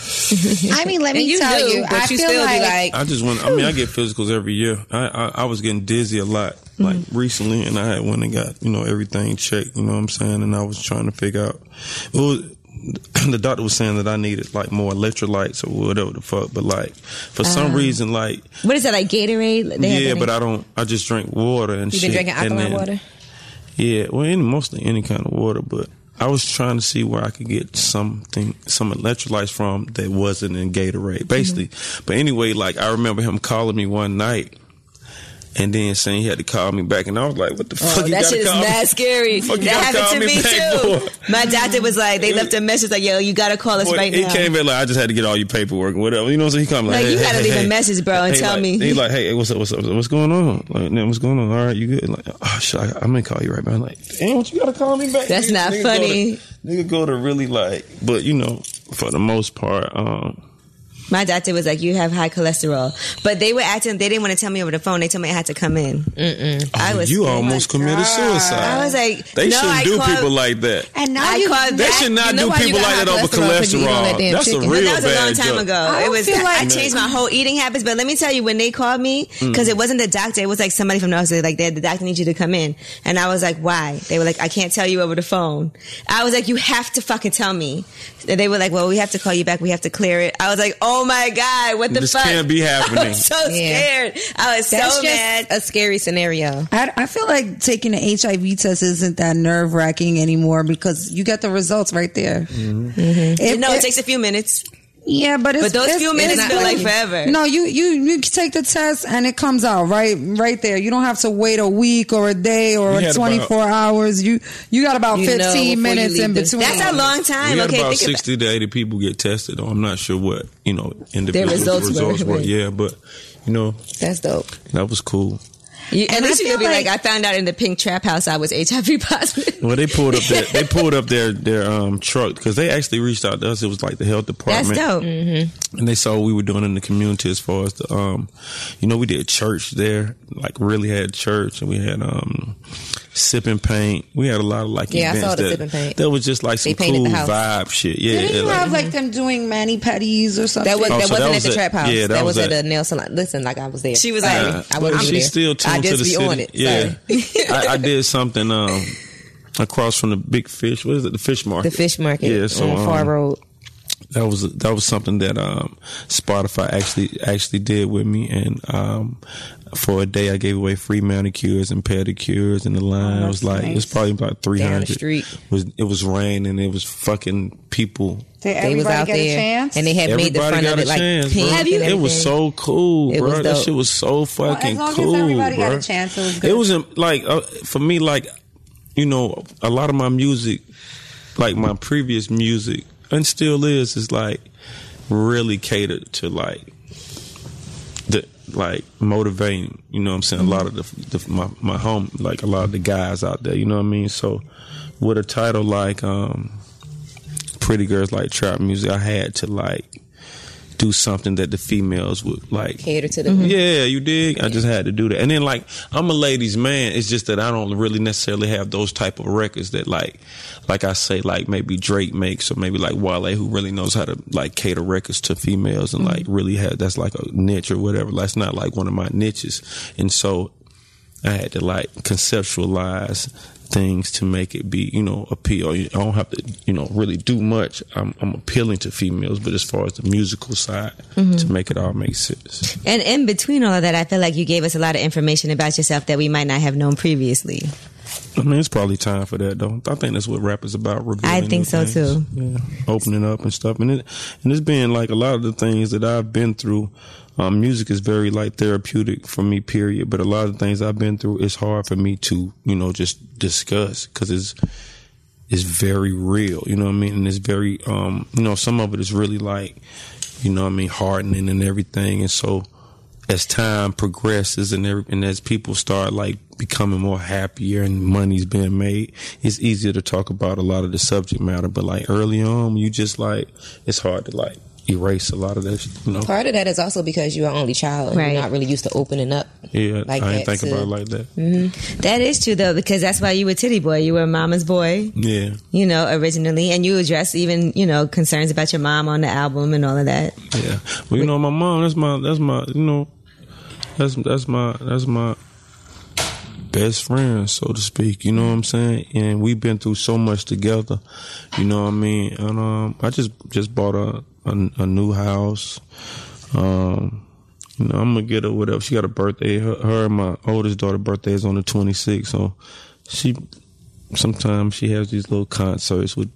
I mean, let me you tell do, you, but I you feel still like, be like, I just want. I mean, I get physicals every year. I I, I was getting dizzy a lot, like mm-hmm. recently, and I had went and got you know everything checked. You know what I'm saying? And I was trying to figure out. It was, the doctor was saying that I needed like more electrolytes or whatever the fuck, but like for some um, reason, like what is that, like Gatorade? They yeah, but I don't. I just drink water and you shit. You been drinking alkaline then, water? Yeah, well, any, mostly any kind of water, but I was trying to see where I could get something, some electrolytes from that wasn't in Gatorade, basically. Mm-hmm. But anyway, like, I remember him calling me one night and then saying he had to call me back, and I was like, what the fuck oh, you that gotta shit is call mad me? scary. That happened to me, me too. My doctor was like, they left a message like, yo, you gotta call us Boy, right he now. He came in like, I just had to get all your paperwork or whatever. You know, so he called me like, like hey, you hey, gotta hey, leave hey. a message, bro, and hey, tell like, me. He's like, hey, what's up, what's up, what's going on? Like, man, what's going on? All right, you good? Like, oh, shit, I, I'm gonna call you right back. I'm like, damn, what you gotta call me back? That's nigga, not nigga funny. Go to, nigga go to really like, but you know, for the most part, um, my doctor was like, you have high cholesterol. But they were acting, they didn't want to tell me over the phone. They told me I had to come in. Mm-mm. I oh, was you scared. almost committed suicide. I was like, they no, shouldn't I do called, people like that. And now I you, called They should not you know do people like that over cholesterol. That That's chicken. a real but that was a long bad time joke. ago. I It was. feel like- I changed my whole eating habits. But let me tell you, when they called me, because mm. it wasn't the doctor, it was like somebody from the hospital. Like, the doctor needs you to come in. And I was like, why? They were like, I can't tell you over the phone. I was like, you have to fucking tell me. And they were like, well, we have to call you back. We have to clear it. I was like, oh my God, what the this fuck? This can't be happening. I was so scared. Yeah. I was That's so just mad. A scary scenario. I, I feel like taking an H I V test isn't that nerve wracking anymore because you get the results right there. Mm-hmm. Mm-hmm. It, no, it, it takes a few minutes. Yeah, but it's, but those it's, few minutes it's feel like, like forever. No, you you you take the test and it comes out right right there. You don't have to wait a week or a day or twenty-four about, hours. You you got about fifteen minutes in between. That's a long time. We had okay, about think sixty about. to eighty people get tested. I'm not sure what you know individual Their results, results were. were. Yeah, but you know that's dope. That was cool. You, at and least I you could be like, like, I found out in the pink trap house I was H I V positive. Well, they pulled up their they pulled up their their um, truck because they actually reached out to us. It was like the health department. That's dope. Mm-hmm. And they saw what we were doing in the community as far as the um, you know, we did church there, like really had church, and we had um, sipping paint. We had a lot of like yeah, events I saw the that sipping paint. that was just like some cool vibe shit. Yeah, didn't you like, have like them doing mani pedis or something? That was oh, that so wasn't that at was the at, trap house. Yeah, that, that was, was at, at a nail salon. Listen, like I was there. She was Sorry. like, I wasn't she there. still tuned I to just the be city. on it. Yeah, I, I did something um, across from the big fish. What is it? The fish market. The fish market. Yeah, so on Far um, Road. That was that was something that um, Spotify actually actually did with me, and um, for a day I gave away free manicures and pedicures, and the line oh, was like nice. it was probably about three hundred. Down the street. It was it was rain and it was fucking people. Did they was out get there, a chance? and they had Everybody made the front got of it a like chance, pink. bro. Have you? It was so cool, It bro. was That dope. shit was so fucking well, as long cool, as everybody bro. got a chance, it was good. It wasn't like uh, for me, like you know, a lot of my music, like my previous music, and still is, is like really catered to like the like motivating. You know what I'm saying? Mm-hmm. A lot of the, the my my home, like a lot of the guys out there. You know what I mean? So with a title like um, "Pretty Girls Like Trap Music," I had to like do something that the females would like cater to the mm-hmm. yeah you dig I just had to do that. And then like I'm a ladies man, it's just that I don't really necessarily have those type of records that like like I say like maybe Drake makes, or maybe like Wale, who really knows how to like cater records to females and mm-hmm. like really have that's like a niche or whatever. That's not like one of my niches. And so I had to like conceptualize things to make it be, you know, appeal. I don't have to, you know, really do much. I'm, I'm appealing to females, but as far as the musical side, mm-hmm. to make it all make sense. And in between all of that, I feel like you gave us a lot of information about yourself that we might not have known previously. I mean, it's probably time for that, though. I think that's what rap is about. I think so, things. too. Yeah. Opening up and stuff. And, it, and it's been like a lot of the things that I've been through. Um, music is very like therapeutic for me, period. But a lot of the things I've been through, it's hard for me to, you know, just discuss because it's, it's very real, you know what I mean? And it's very, um, you know, some of it is really like, you know what I mean, hardening and everything. And so as time progresses and, every, and as people start like becoming more happier and money's being made, it's easier to talk about a lot of the subject matter. But like early on, you just like, it's hard to like erase a lot of that, you know. Part of that is also because you're an only child. Right. You're not really used to opening up. Yeah, like I didn't think to, about it like that. Mm-hmm. That is true, though, because that's why you were Titty Boy. You were Mama's Boy. Yeah. You know, originally. And you addressed even, you know, concerns about your mom on the album and all of that. Yeah. Well, you know, my mom, that's my, that's my, you know, that's, that's my, that's my best friend, so to speak, you know what I'm saying? And we've been through so much together, you know what I mean? And um, I just just bought a, a, a new house. Um, you know, I'm gonna get her whatever. She got a birthday. Her, her and my oldest daughter's birthday is on the twenty-sixth, so she sometimes she has these little concerts with,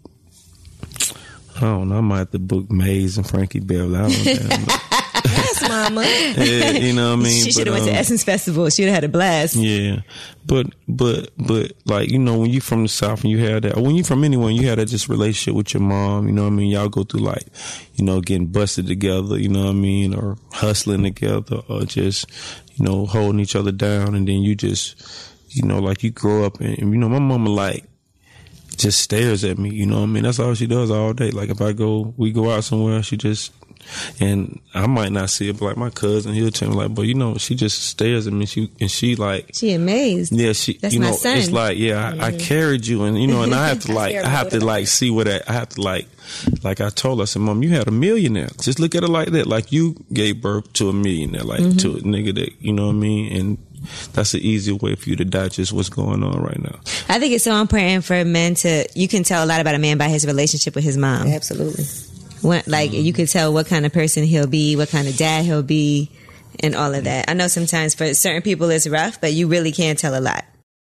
I don't know, I might have to book Maze and Frankie Beverly. I don't know. Yes, Mama. Yeah, you know what I mean? She should have went um, to Essence Festival. She'd have had a blast. Yeah. But, but, but, like, you know, when you from the South and you have that, or when you from anywhere, you have that just relationship with your mom, you know what I mean? Y'all go through, like, you know, getting busted together, you know what I mean? Or hustling together, or just, you know, holding each other down. And then you just, you know, like, you grow up and, and you know, my mama, like, just stares at me, you know what I mean? That's all she does all day. Like, if I go, we go out somewhere, she just, and I might not see it, but like my cousin, he'll tell me like, but you know, she just stares at me. She and she like, she amazed. Yeah, she. That's you my know, son. It's like, yeah, I, I carried you, and you know, and I have to like, I have to like see what I, I have to like, like I told her, I said, Mom, you had a millionaire. Just look at it like that. Like you gave birth to a millionaire, like mm-hmm. to a nigga that, you know what I mean, and. That's an easy way for you to digest what's going on right now. I think it's so important for men to, you can tell a lot about a man by his relationship with his mom. Absolutely. When, like, mm-hmm. you could tell what kind of person he'll be, what kind of dad he'll be, and all of that. I know sometimes for certain people it's rough, but you really can't tell a lot.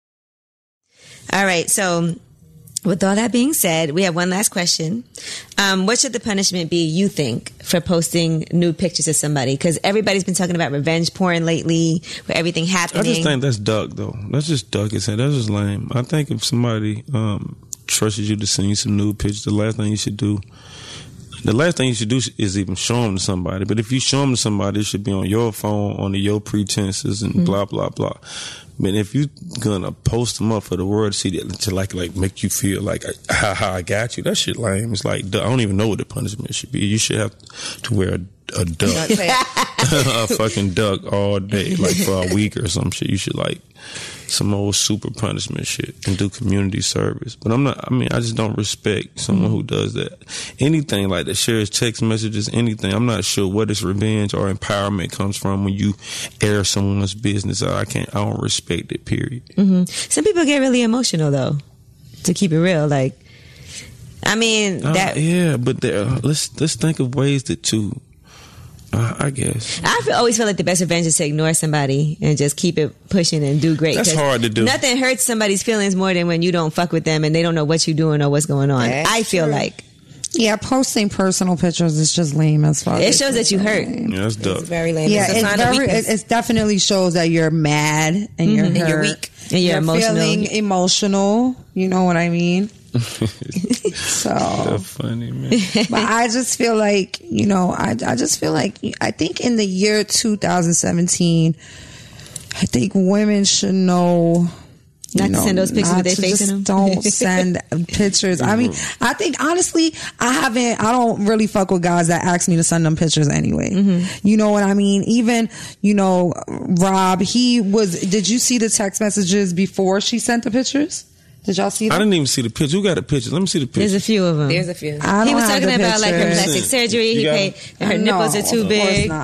All right, so with all that being said, we have one last question. Um, what should the punishment be, you think, for posting nude pictures of somebody? Because everybody's been talking about revenge porn lately, with everything happening. I just think that's duck, though. That's just duck. That's just lame. I think if somebody um, trusts you to send you some nude pictures, the last thing you should do, the last thing you should do is even show them to somebody. But if you show them to somebody, it should be on your phone, under your pretenses, and mm-hmm. blah, blah, blah. But if you're gonna post them up for the world to see, that, to like like make you feel like, ha ha, I got you, that shit lame. It's like, I don't even know what the punishment should be. You should have to wear a, a duck, a fucking duck all day, like for a week or some shit. You should like some old super punishment shit and do community service. But I'm not, I mean, I just don't respect someone mm-hmm. who does that. Anything like that, shares text messages, anything. I'm not sure where this revenge or empowerment comes from when you air someone's business. I can't, I don't respect it, period. Mm-hmm. Some people get really emotional, though, to keep it real. Like, I mean, uh, that. Yeah, but there, let's, let's think of ways that to, Uh, I guess. I feel, always feel like the best revenge is to ignore somebody and just keep it pushing and do great. That's hard to do. Nothing hurts somebody's feelings more than when you don't fuck with them and they don't know what you're doing or what's going on. That's I feel true. like. Yeah, posting personal pictures is just lame as fuck. It shows that you hurt. Yeah, that's dope. It's very lame. Yeah, it's, a it's sign of very. weakness. It, it definitely shows that you're mad and Mm-hmm. you're And hurt. you're weak. And you're, you're emotional. feeling emotional. You know what I mean? So That's funny, man. but I just feel like, you know, I, I just feel like, I think in the year two thousand seventeen, I think women should know Not you know, to send those pictures not with their to face in just them. Don't send pictures. I mean, I think honestly, I haven't. I don't really fuck with guys that ask me to send them pictures anyway. Mm-hmm. You know what I mean? Even you know, Rob. He was. Did you see the text messages before she sent the pictures? Did y'all see that? I didn't even see the picture. Who got the picture? Let me see the picture. There's a few of them. There's a few. I He don't was have talking the about like her pictures. plastic surgery. You He got paid, it? and her nipples No, are too of big. course not.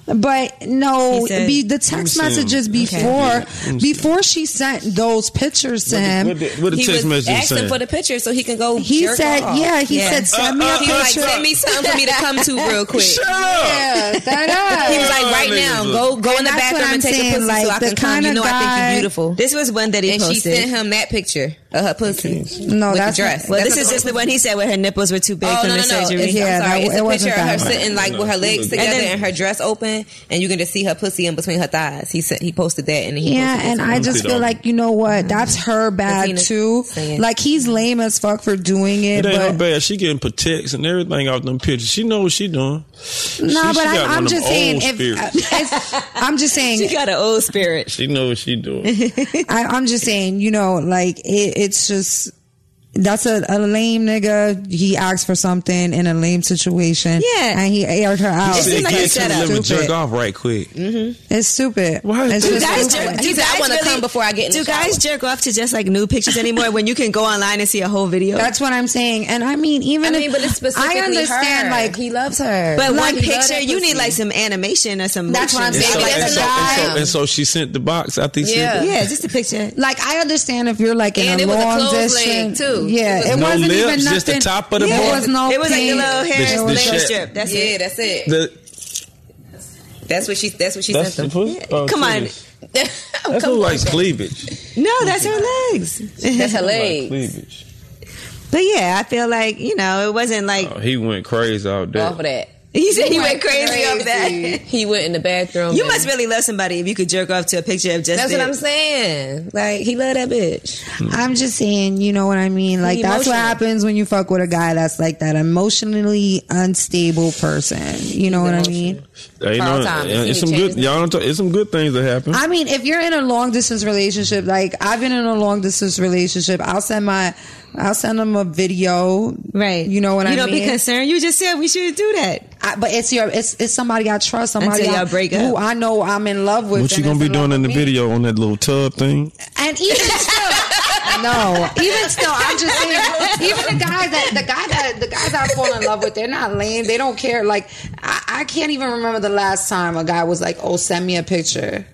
But no, said- be, the text Let me see messages him. before Let me see. before she sent those pictures to him. What the, what the He text was message asking saying? for the picture so he can go. He jerk said, off. yeah, he Yeah. said, send me Uh, a uh, He was like, picture. send me something for me to come to real quick. Shut up! Yeah, that He was like, right Oh, now, niggas. go go in And the that's bathroom what I'm and take saying, a pussy like, so I the can come. You kinda know I think guy- you're beautiful. This was one that he And she posted. sent him that picture of her pussy. No, with that's the dress. well, That's this what is just the one he said where her nipples were too big Oh from no the no no! surgery. It's, Yeah, I'm sorry. that- It's it a wasn't picture of her that one. sitting like with her legs together then- and her dress open, and you can just see her pussy in between her thighs. He said he posted that, and he Yeah, posted and this I one. just see feel that. like, you know what? That's her bad Tina too. saying- Like, he's lame as fuck for doing it. It ain't her But bad. She getting protects and everything off them pictures. She know what she doing. no, she, but she I, got one I'm of just them saying. old If spirits. it's, I'm just saying. She got an old spirit. She know what she doing. I, I'm just saying. You know, like it, it's just. That's a, a lame nigga. He asked for something in a lame situation. Yeah. And he aired her out. It She seems like get a to the setup. limit, jerk Stupid. off right quick. It's stupid. Why is It's that? Do just guys stupid. jerk, He do said, I guys wanna really, come before I get in Do the guys shower. jerk off to just like nude pictures anymore when you can go online and see a whole video? That's what I'm saying. And I mean, even I mean, if, but it's specifically I understand, her. like, he loves her. but Like, one he love picture, that you need pussy. like some animation or some. That's what I'm motion. And so, saying. Maybe and, that's so, and, enough. so, and so she sent the box after he Yeah. sent it. Yeah, just a picture. like, I understand if you're like in And a it was a long closed leg, distance. too. Yeah, It it, was no wasn't lips, even nothing. just the top of the There ball. was no It was like the pink. little hair, The- the hair shit. strip. That's yeah, it. that's it. The, That's what she. That's what she that's sent the them. pussy? Oh, Come on. titties. That look like cleavage. No, that's her legs. That's her Like legs. cleavage. But yeah, I feel like, you know, it wasn't like Oh, he went crazy out there. Off of that. he said he went crazy off that. He went in the bathroom. You and- must really love somebody if you could jerk off to a picture of just That's it. what I'm saying. Like he love that bitch. I'm just saying, you know what I mean? Like, that's what emotional. happens when you fuck with a guy that's like that emotionally unstable person. You know what I mean? Hey, Carl no, Thomas, uh, he it's some changed good. Y'all don't talk, it's some good things that happen. I mean, if you're in a long distance relationship, like I've been in a long distance relationship, I'll send my, I'll send them a video. Right. You know what you I don't mean? be concerned. You just said we should do that. I, but it's your, it's it's somebody I trust, somebody Until I, y'all break up. who I know I'm in love with. What you and gonna is be in love doing in the with me. video on that little tub thing? And even still, no, even still, I'm just saying, even the guys that the guy that the guys I fall in love with, they're not lame. They don't care. Like I, I can't even remember the last time a guy was like, "Oh, send me a picture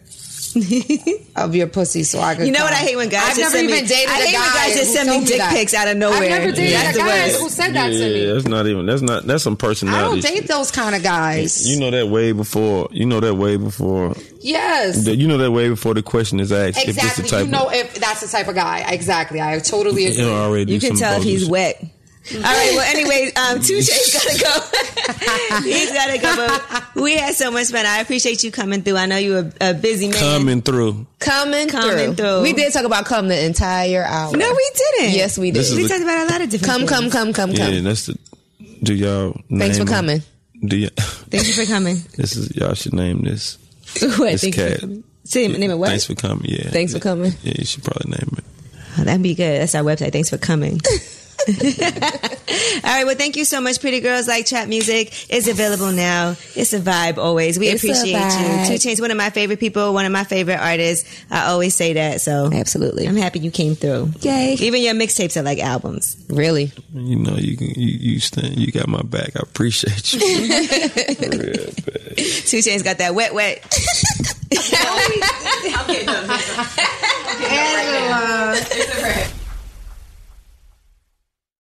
of your pussy so I could." You know what come." I hate when guys I've just never send me- even dated I a hate when guy guys just who send me told dick that. pics out of nowhere. I've never dated That's a the guy worst. who said that to me. Yeah, that's not even. That's not. That's some I personality. don't date shit. those kind of guys. You know that way before. You know that way before. yes. You know that way before the question is asked. If Exactly. it's the type You know of, if that's the type of guy. Exactly. I totally agree. you know, already You do can some tell if bogus he's shit. wet. All right. Well, anyways, um, Touche's gotta go. He's gotta go. But we had so much fun. I appreciate you coming through. I know you were a busy man. Coming through. Coming, Coming through. through. We did talk about cum the entire hour. No, we didn't. Yes, we did. This is We the- talked about a lot of different. Come, come, things. come, come, come. Yeah, that's the. Do y'all? Thanks for name 'em? coming. Do you? Thank you for coming. This is y'all should name this. What? This Thank you cat. for coming. Say name it what? Thanks for coming. Yeah. Thanks for coming. Yeah, you should probably name it. Oh, that'd be good. That's our website. Thanks for coming. All right. Well, thank you so much. Pretty Girls Like Trap Music is available now. It's a vibe always. We It's a appreciate you. vibe. Two Chainz, one of my favorite people, one of my favorite artists. I always say that. So Absolutely. I'm happy you came through. Yay. Even your mixtapes are like albums. Really? You know, you can you you stand. You got my back. I appreciate you. Two Chainz got that wet, wet. Angela.